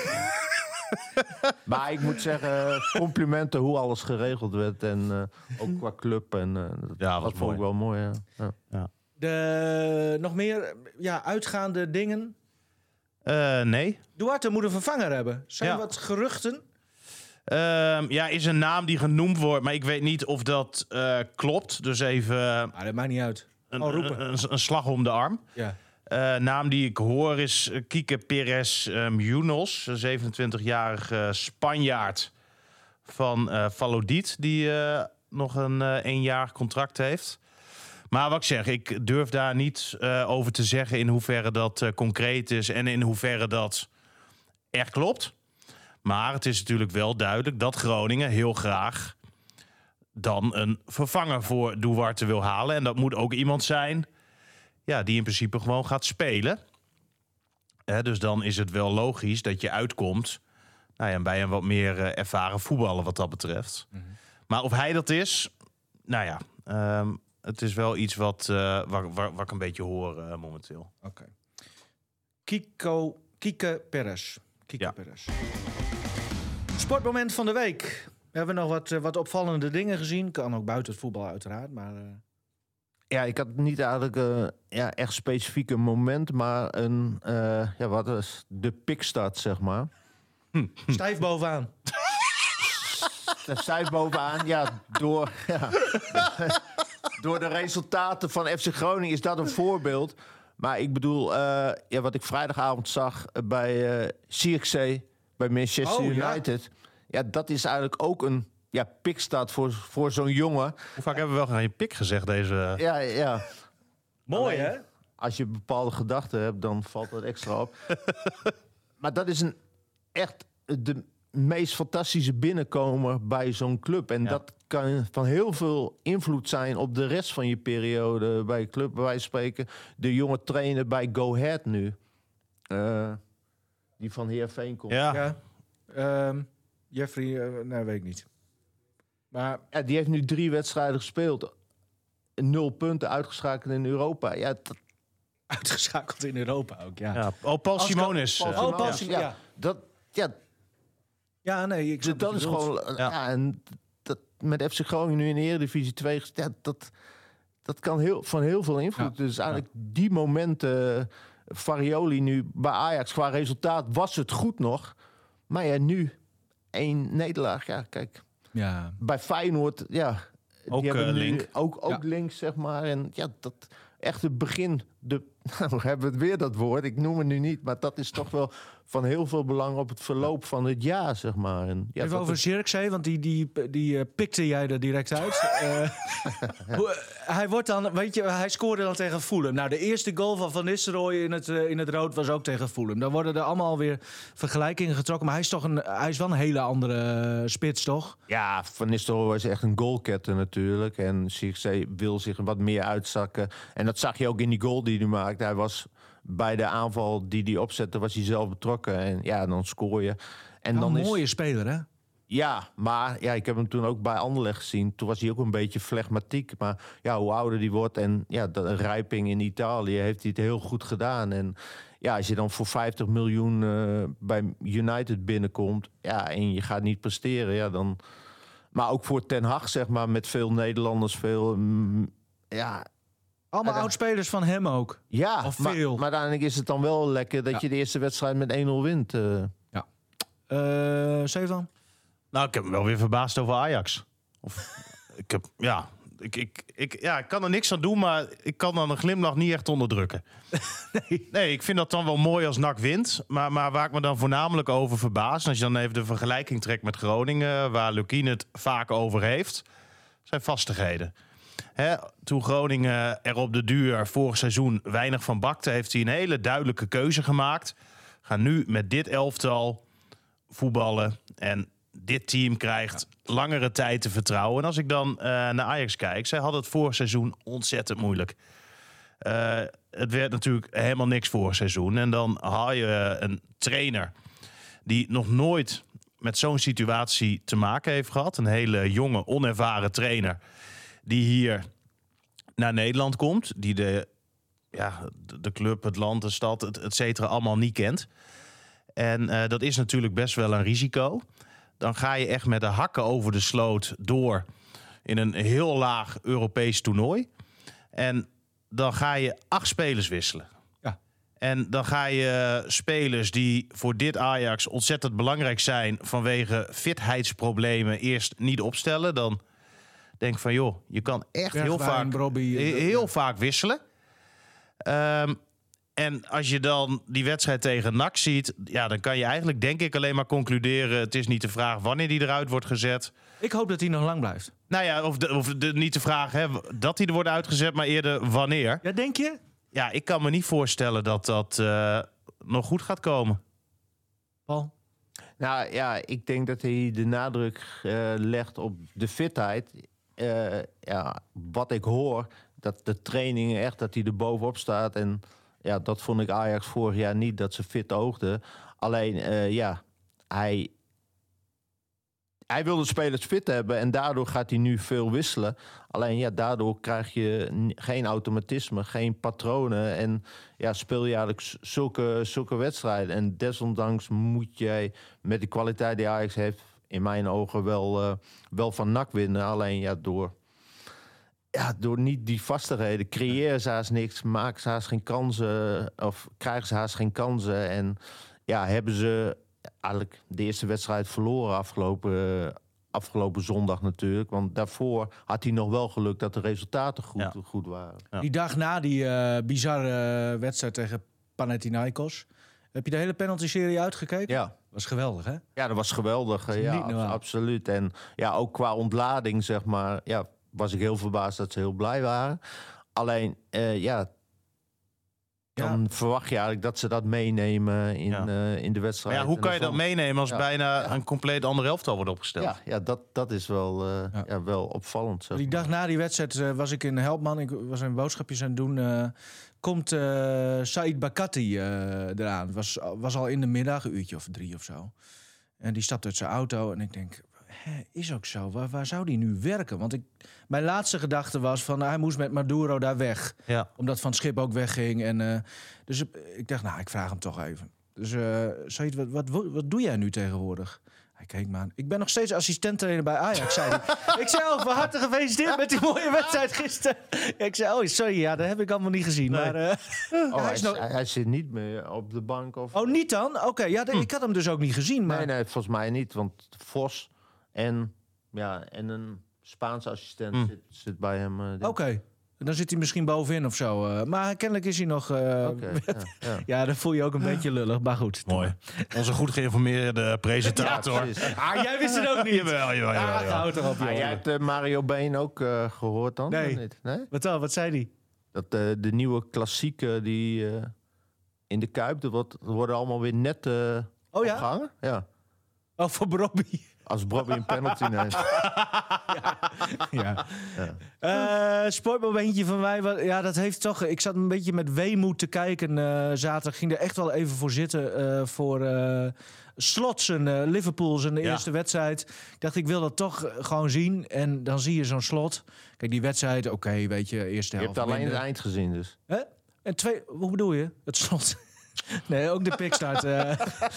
Maar ik moet zeggen, complimenten hoe alles geregeld werd. En uh, ook qua club. En, uh, dat ja, was dat vond ik wel mooi. Ja. Ja. Ja. De, nog meer ja, uitgaande dingen? Uh, nee. Duarte moet een vervanger hebben. Zijn ja. er wat geruchten? Uh, ja, is een naam die genoemd wordt. Maar ik weet niet of dat uh, klopt. Dus even... Uh, ah, dat maakt niet uit. Een, oh, roepen. Een, een, een slag om de arm. Ja. Uh, naam die ik hoor is uh, Kike Perez um, Younos, een zevenentwintigjarige Spanjaard van uh, Valladolid, die uh, nog een uh, eenjarig contract heeft. Maar wat ik zeg, ik durf daar niet uh, over te zeggen in hoeverre dat uh, concreet is en in hoeverre dat echt klopt. Maar het is natuurlijk wel duidelijk dat Groningen heel graag dan een vervanger voor Duarte wil halen. En dat moet ook iemand zijn... Ja, die in principe gewoon gaat spelen. He, dus dan is het wel logisch dat je uitkomt... Nou ja, bij een wat meer uh, ervaren voetballer wat dat betreft. Mm-hmm. Maar of hij dat is... Nou ja, um, het is wel iets wat, uh, waar, waar, waar ik een beetje hoor uh, momenteel. Oké. Okay. Kiko, Kike Perez. Kike ja. Perez. Sportmoment van de week. We hebben nog wat, uh, wat opvallende dingen gezien. Kan ook buiten het voetbal uiteraard, maar... Uh... Ja, ik had niet eigenlijk uh, ja, echt specifiek een moment, maar een, uh, ja, wat is de pikstart, zeg maar. Hm. Stijf bovenaan. Stijf bovenaan, ja, door, ja. door de resultaten van F C Groningen is dat een voorbeeld. Maar ik bedoel, uh, ja, wat ik vrijdagavond zag bij uh, Zierkzee, bij Manchester oh, United. Ja. ja, dat is eigenlijk ook een... Ja, pikstart voor, voor zo'n jongen. Hoe vaak hebben we wel aan je pik gezegd deze... Ja, ja. Mooi, alleen, hè? Als je bepaalde gedachten hebt, dan valt dat extra op. Maar dat is een echt de meest fantastische binnenkomer bij zo'n club. En ja. dat kan van heel veel invloed zijn op de rest van je periode bij je club. Bij wijze van spreken, de jonge trainer bij Go Ahead nu. Uh, die van Heerenveen komt. Ja. ja. Um, Jeffrey, uh, nee, weet ik niet. Maar ja, die heeft nu drie wedstrijden gespeeld. Nul punten, uitgeschakeld in Europa. Ja, dat... Uitgeschakeld in Europa ook, ja. ja. Oh, Paul Simonis. Paul, Paul, Paul Simonis, ja. ja. Dat, ja. Ja, nee, ik dat, dat is gewoon... Ja. ja, en dat, met F C Groningen nu in de Eredivisie twee... Ja, dat, dat kan heel, van heel veel invloed. Ja. Dus eigenlijk ja. die momenten... Uh, Farioli nu bij Ajax, qua resultaat was het goed nog. Maar ja, nu... één nederlaag. Ja, kijk. Ja. Bij Feyenoord, ja. Ook, die hebben uh, nu link. Ook, ook Ja. links, zeg maar. En ja, dat echt het begin. De, nou, hebben we het weer dat woord. Ik noem het nu niet. Maar dat is toch wel van heel veel belang op het verloop van het jaar, zeg maar. En, ja, Even dat over het- Zirkzee, want die, die, die uh, pikte jij er direct uit. uh, hoe, hij wordt dan, weet je, hij scoorde dan tegen Fulham. Nou, de eerste goal van Van Nistelrooy in het, uh, in het rood was ook tegen Fulham. Dan worden er allemaal weer vergelijkingen getrokken. Maar hij is toch een, hij is wel een hele andere uh, spits, toch? Ja, Van Nistelrooy is echt een goalgetter natuurlijk. En Zirkzee wil zich wat meer uitzakken. En dat zag je ook in die goal die hij maakte. Hij was bij de aanval die hij opzette, was hij zelf betrokken. En ja, dan scoor je. En Wel dan een is, mooie speler, hè? Ja, maar ja, ik heb hem toen ook bij Anderlecht gezien. Toen was hij ook een beetje flegmatiek. Maar ja, hoe ouder die wordt en ja, de rijping in Italië heeft hij het heel goed gedaan. En ja, als je dan voor vijftig miljoen uh, bij United binnenkomt, ja, en je gaat niet presteren, ja, dan. Maar ook voor Ten Hag, zeg maar, met veel Nederlanders, veel. Mm, ja. Allemaal Ja, oud-spelers van hem ook. Ja, Of maar, veel. maar uiteindelijk is het dan wel lekker dat Ja. je de eerste wedstrijd met één nul wint. Uh. Uh, Stefan? Nou, ik heb me wel weer verbaasd over Ajax. Of, ik heb, ja, ik, ik, ik, ja, ik kan er niks aan doen, maar ik kan dan een glimlach niet echt onderdrukken. nee. nee, ik vind dat dan wel mooi als N A C wint. Maar, maar waar ik me dan voornamelijk over verbaas, en als je dan even de vergelijking trekt met Groningen, waar Lukien het vaak over heeft, zijn vastigheden. Hè, toen Groningen er op de duur vorig seizoen weinig van bakte, heeft hij een hele duidelijke keuze gemaakt. Ga nu met dit elftal voetballen en dit team krijgt ja. langere tijd te vertrouwen. En als ik dan uh, naar Ajax kijk, zij hadden het vorig seizoen ontzettend moeilijk. Uh, het werd natuurlijk helemaal niks vorig seizoen. En dan haal je een trainer die nog nooit met zo'n situatie te maken heeft gehad. Een hele jonge, onervaren trainer die hier naar Nederland komt. Die de, ja, de club, het land, de stad, het, et cetera allemaal niet kent. En uh, dat is natuurlijk best wel een risico. Dan ga je echt met de hakken over de sloot door in een heel laag Europees toernooi. En dan ga je acht spelers wisselen. Ja. En dan ga je spelers die voor dit Ajax ontzettend belangrijk zijn vanwege fitheidsproblemen eerst niet opstellen. Dan denk ik van joh, je kan echt Bergwijn, heel vaak, Robbie, heel ja. vaak wisselen. Um, En als je dan die wedstrijd tegen N A C ziet, ja, dan kan je eigenlijk denk ik alleen maar concluderen, het is niet de vraag wanneer die eruit wordt gezet. Ik hoop dat hij nog lang blijft. Nou ja, of, de, of de, niet de vraag hè, dat hij er wordt uitgezet, maar eerder wanneer. Ja, denk je? Ja, ik kan me niet voorstellen dat dat uh, nog goed gaat komen. Paul? Nou ja, ik denk dat hij de nadruk uh, legt op de fitheid. Uh, ja, wat ik hoor, dat de trainingen echt, dat hij er bovenop staat. En ja, dat vond ik Ajax vorig jaar niet, dat ze fit oogden. Alleen, uh, ja, hij, hij wil de spelers fit hebben en daardoor gaat hij nu veel wisselen. Alleen, ja, daardoor krijg je n- geen automatisme, geen patronen. En ja, speel je eigenlijk zulke, zulke wedstrijden. En desondanks moet jij met de kwaliteit die Ajax heeft, in mijn ogen wel, uh, wel van N A C winnen. Alleen, ja, door... Ja, door niet die vastigheden creëren ze haast niks, maken ze haast geen kansen of krijgen ze haast geen kansen. En ja, hebben ze eigenlijk de eerste wedstrijd verloren afgelopen, afgelopen zondag natuurlijk. Want daarvoor had hij nog wel geluk dat de resultaten goed, ja. goed waren. Ja. Die dag na die uh, bizarre wedstrijd tegen Panathinaikos, heb je de hele penalty-serie uitgekeken? Ja. Was geweldig, hè? Ja, dat was geweldig. Dat is ja, niet normaal. absoluut. En ja, ook qua ontlading, zeg maar, ja, was ik heel verbaasd dat ze heel blij waren. Alleen, uh, ja, dan Ja. verwacht je eigenlijk dat ze dat meenemen in, Ja. uh, in de wedstrijd. Maar ja, hoe En kan je dan dat van- meenemen als Ja. bijna Ja. een compleet ander elftal wordt opgesteld? Ja, ja dat, dat is wel, uh, Ja. ja. wel opvallend. Zeg Die maar. dag na die wedstrijd uh, was ik in Helpman. Ik was een boodschapjes aan het doen. Uh, komt uh, Said Bakati uh, eraan. Het was, was al in de middag, een uurtje of drie of zo. En die stapt uit zijn auto en ik denk, hè, is ook zo. Waar, waar zou die nu werken? Want ik, mijn laatste gedachte was van, nou, hij moest met Maduro daar weg. Ja. Omdat Van Schip ook wegging. En, uh, dus ik dacht, nou, ik vraag hem toch even. Dus uh, Said, wat, wat, wat doe jij nu tegenwoordig? Kijk man, ik ben nog steeds assistent-trainer bij Ajax, zei hij. Ik zei, oh, van harte gefeliciteerd met die mooie wedstrijd gisteren. Ik zei, oh, sorry, ja, dat heb ik allemaal niet gezien. Nee. Maar, uh, Oh, hij hij, is nog... hij, hij zit niet meer op de bank. Of... oh, niet dan? Oké, okay, ja, Hm. ik had hem dus ook niet gezien. Maar... Nee, nee, volgens mij niet. Want Vos en, ja, en een Spaanse assistent Hm. zit, zit bij hem. Uh, Oké, okay. Dan zit hij misschien bovenin of zo. Uh, maar kennelijk is hij nog... Uh, okay, ja, ja. ja, dan voel je ook een beetje lullig. Maar goed. Mooi. Onze goed geïnformeerde presentator. Ja, ah, jij wist het ook niet. Jawel, jawel, jawel. Ah, jawel. houd erop, Maar joh. jij hebt uh, Mario Been ook uh, gehoord dan? Nee. Of niet? Nee. Wat dan? Wat zei hij? Dat uh, de nieuwe klassieken die uh, in de Kuip, dat wordt, dat worden allemaal weer net uh, oh ja? opgehangen. Ja. Oh, voor Bobby. Als Bobby een penalty neemt. ja. ja. Uh, sportmomentje van mij. Wat, ja, dat heeft toch... Ik zat een beetje met weemoed te kijken. Uh, zaterdag ging er echt wel even voor zitten. Uh, voor uh, Slot zijn uh, Liverpool zijn Ja. eerste wedstrijd. Ik dacht, ik wil dat toch uh, gewoon zien. En dan zie je zo'n Slot. Kijk, die wedstrijd, oké, okay, weet je, eerste Je helft. hebt alleen minder. het eind gezien dus. Hè? En twee... Hoe bedoel je? Het Slot. nee, ook de pikstart. Uh.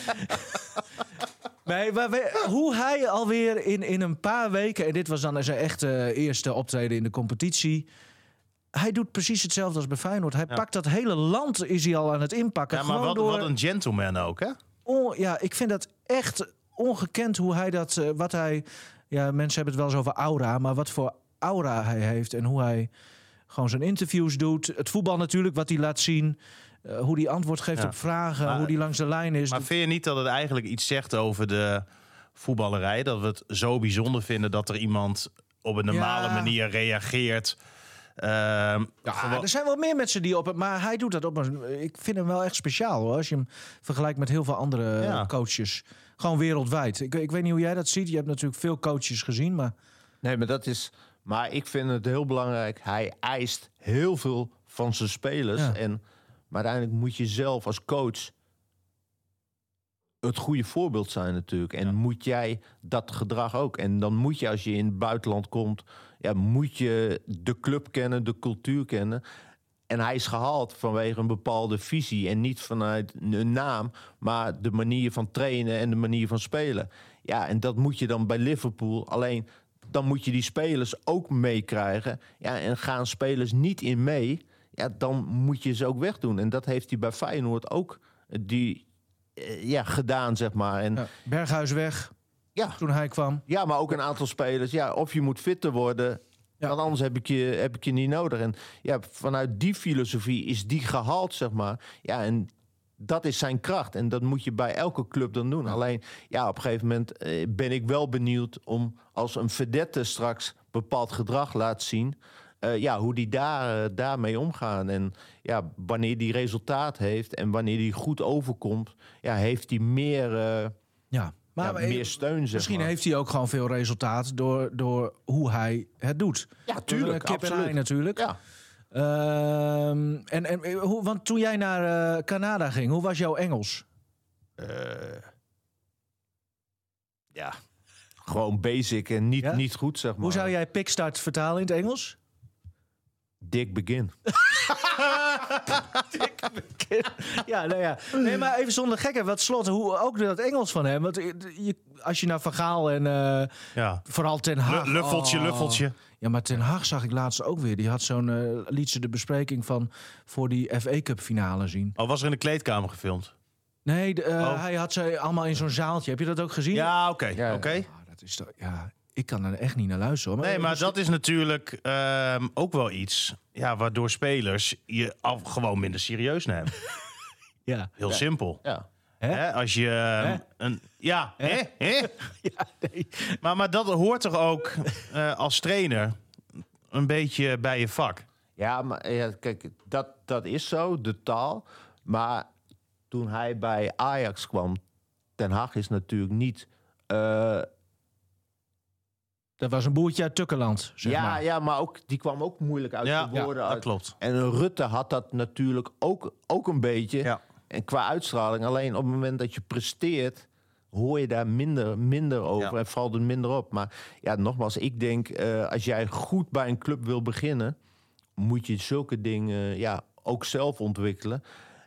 Nee, maar we, hoe hij alweer in, in een paar weken... en dit was dan zijn echte eerste optreden in de competitie... hij doet precies hetzelfde als bij Feyenoord. Hij Ja. pakt dat hele land, is hij al aan het inpakken. Ja, maar Gewoon wat, door, wat een gentleman ook, hè? on, ja, ik vind dat echt ongekend hoe hij dat... Uh, wat hij... Ja, mensen hebben het wel eens over aura... maar wat voor aura hij heeft en hoe hij gewoon zijn interviews doet. Het voetbal natuurlijk, wat hij laat zien... Uh, hoe die antwoord geeft Ja. op vragen, Maar- hoe die langs de lijn is. Maar vind je niet dat het eigenlijk iets zegt over de voetballerij? Dat we het zo bijzonder vinden dat er iemand op een normale Ja. manier reageert. Ehm, Ja, gewo- er zijn wel meer mensen die op het... Maar hij doet dat op een... Ik vind hem wel echt speciaal, hoor. Als je hem vergelijkt met heel veel andere Ja. coaches. Gewoon wereldwijd. Ik, ik weet niet hoe jij dat ziet. Je hebt natuurlijk veel coaches gezien, maar... Nee, maar dat is... Maar ik vind het heel belangrijk. Hij eist heel veel van zijn spelers. Ja. En, maar uiteindelijk moet je zelf als coach... het goede voorbeeld zijn natuurlijk. En Ja. moet jij dat gedrag ook. En dan moet je, als je in het buitenland komt... Ja, moet je de club kennen, de cultuur kennen. En hij is gehaald vanwege een bepaalde visie. En niet vanuit een naam, maar de manier van trainen en de manier van spelen. Ja, en dat moet je dan bij Liverpool. Alleen, dan moet je die spelers ook meekrijgen. Ja, en gaan spelers niet in mee... Ja, dan moet je ze ook wegdoen. En dat heeft hij bij Feyenoord ook die, eh, ja, gedaan, zeg maar. En, Ja, Berghuis weg, ja, toen hij kwam. ja, maar ook een aantal spelers. Ja, of je moet fitter worden... Ja. Want anders heb ik, je, heb ik je niet nodig. En ja, vanuit die filosofie is die gehaald, zeg maar. Ja, en dat is zijn kracht. En dat moet je bij elke club dan doen. Ja. Alleen, ja, op een gegeven moment eh, ben ik wel benieuwd... om als een vedette straks bepaald gedrag laat zien... Uh, ja, hoe die daar, uh, daarmee omgaan. En ja, wanneer die resultaat heeft... en wanneer die goed overkomt... ja, heeft hij meer, uh, Ja, maar ja, maar, meer steun, zeg misschien maar. heeft hij ook gewoon veel resultaat... door, door hoe hij het doet. Ja, tuurlijk, Kip en absoluut. ei natuurlijk. Ja. Ehm, en, en hoe, want toen jij naar uh, Canada ging, hoe was jouw Engels? Uh, ja, gewoon basic en niet, Ja? niet goed, zeg maar. Hoe zou jij Pickstart vertalen in het Engels? Dick begin. Ja, nou ja. Nee, maar even zonder gekken. Wat Slot, hoe ook dat Engels van hem. Want je, als je naar Van Gaal en uh, ja. vooral Ten Hag... Lu- Luffeltje, oh. luffeltje. Ja, maar Ten Hag zag ik laatst ook weer. Die had zo'n uh, liet ze de bespreking van voor die F A Cup finale zien. Oh, was er in de kleedkamer gefilmd? Nee, de, uh, Oh. hij had ze allemaal in zo'n zaaltje. Heb je dat ook gezien? Ja, oké. Ja, oké. Ah, dat is toch, ja, ik kan er echt niet naar luisteren. Hoor. Nee, maar dat is natuurlijk ehm, ook wel iets... Ja, waardoor spelers je af, gewoon minder serieus nemen. Ja. Heel Ja. simpel. Ja. Hè? Hè? Als je ehm, Hè? een... Ja, Hè? hè? Hè? Ja, nee. Maar, maar dat hoort toch ook uh, als trainer een beetje bij je vak? Ja, maar ja, kijk, dat, dat is zo, de taal. Maar toen hij bij Ajax kwam... Ten Hag is natuurlijk niet... Uh, Dat was een boertje uit Tukkeland, zeg ja, maar. ja, maar ook, die kwam ook moeilijk uit Ja, de woorden. dat uit. klopt. En Rutte had dat natuurlijk ook, ook een beetje. Ja. En qua uitstraling. Alleen op het moment dat je presteert... hoor je daar minder, minder over Ja. en valt het minder op. Maar ja, nogmaals, ik denk... Uh, als jij goed bij een club wil beginnen... moet je zulke dingen ja, ook zelf ontwikkelen.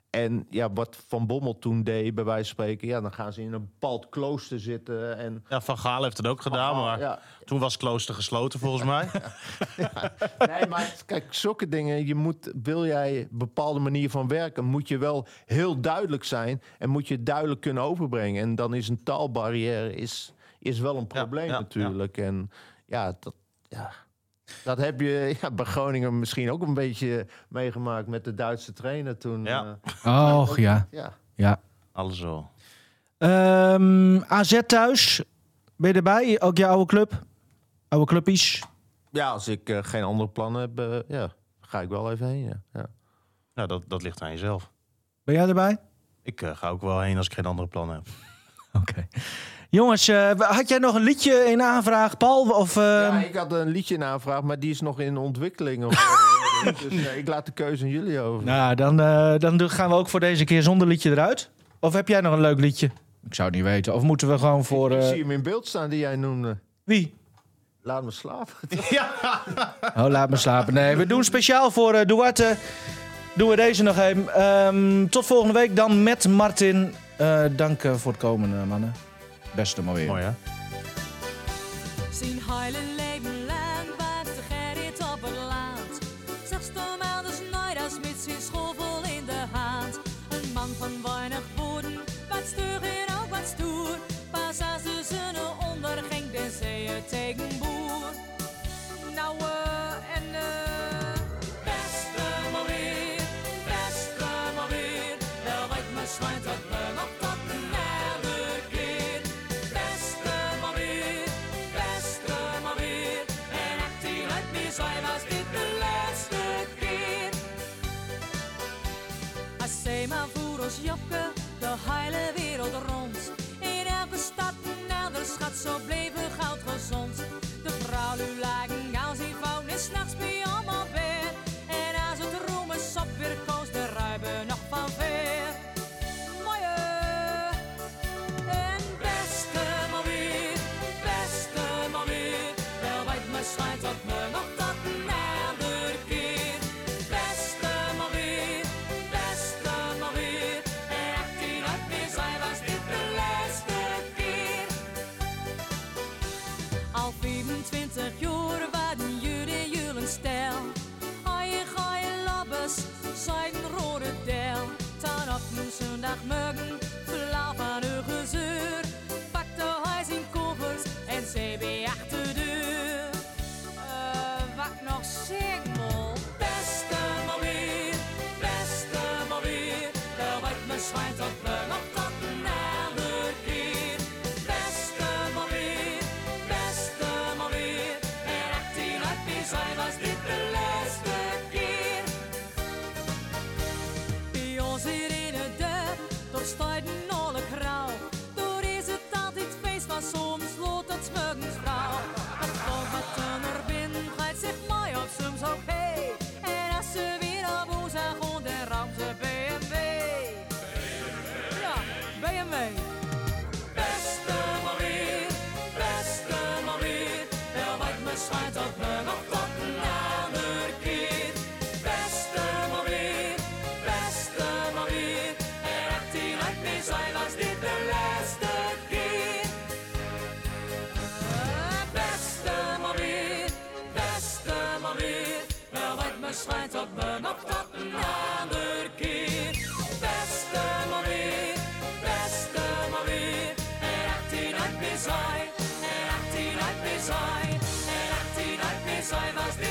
En ja, wat Van Bommel toen deed, bij wijze van spreken... ja, dan gaan ze in een bepaald klooster zitten. En... Ja, Van Gaal heeft het ook gedaan, Gaal, maar ja. toen was het klooster gesloten volgens mij. Ja. Nee, maar kijk, zulke dingen, je moet, wil jij een bepaalde manier van werken... moet je wel heel duidelijk zijn en moet je het duidelijk kunnen overbrengen. En dan is een taalbarrière is, is wel een probleem ja, ja, natuurlijk. Ja. En ja, dat... Ja. Dat heb je ja, bij Groningen misschien ook een beetje meegemaakt met de Duitse trainer toen. Ja. Uh, Och, ja. ja. ja. Alles wel. Um, A Z thuis. Ben je erbij? Ook je oude club? Oude clubpies? Ja, als ik uh, geen andere plannen heb, uh, ja, ga ik wel even heen. Ja. Ja. Ja, dat, dat ligt aan jezelf. Ben jij erbij? Ik uh, ga ook wel heen als ik geen andere plannen heb. Oké. Okay. Jongens, uh, had jij nog een liedje in aanvraag, Paul? Of, uh... Ja, ik had een liedje in aanvraag, maar die is nog in ontwikkeling. Of, uh, dus uh, ik laat de keuze aan jullie over. Nou, dan, uh, dan gaan we ook voor deze keer zonder liedje eruit. Of heb jij nog een leuk liedje? Ik zou het niet weten. Of moeten we gewoon voor... Uh... Ik zie hem in beeld staan die jij noemde. Wie? Laat me slapen. Ja. Oh, laat me slapen. Nee, we doen speciaal voor uh, Duarte. Doen we deze nog even. Um, tot volgende week dan met Martin. Uh, dank uh, voor het komen, uh, mannen. Beste maar weer. Mooi, hè? Zijn hele leven lang wacht de Gerrit op het land. Zestig maanden nooit als met zijn schovel in de hand. Een man van weinig woorden, wat stug en ook wat stoer. Pas als de zon onderging, dan zei je tegen boer. Nou, uh, en uh, beste maar weer, beste maar weer. Wel weet me schijnt dat me nog tot naar de keer. Beste maar weer, beste maar weer. En achttien uit meer zijn was dit de laatste keer. Als zij maar voor ons Joppe de hele wereld rond. In elke stad een ander schat, zo bleven goud gezond. De vrouwen lagen als die vouw en s'nachts bij allemaal weer. En als het roemen sop weer koos, de ruiben nog van ver. Mooie en beste maar weer, beste maar weer. Wel weet me schijnt dat me nog tot een ander keer. Beste maar weer, beste maar weer. En achttien uit meer zijn was dit de laatste keer. Al vierentwintig jaar waren jullie jullie stijl. Haaien, gaaien, labbes, zijn rode deel. Dan op een zondagmorgen, flauw van uw gezeur. Pakte hij zijn koffers en zei bij achter de deur. Uh, wat nog zeg mol? Beste maar weer, beste maar weer. Wel weet me schijnt dat we nog tot een ander keer. Beste maar weer, beste maar weer. En achttien uit meer zijn was dit de laatste keer. Bij ons hier in het dorp, door staat een olle grauw. Door is het altijd feest van soms lot tot smorgens vrouw. Het volk wat er binnen gaat zich mooi op soms ook hey. En als ze weer op woensdag gaan, dan ramt ze B M W. Ja, B M W. Beste maar weer, beste maar weer. Wel weet me schijnt dat me nog tot een ander keer. Beste maar weer, beste maar weer. En achttien uit meer zijn was dit de laatste keer. Uh, beste maar weer, beste maar weer. Wel weet me schijnt dat me nog tot een ander keer. Beste maar weer, beste maar weer. En achttien uit meer zijn, en achttien uit meer zijn, en achttien uit meer zijn was dit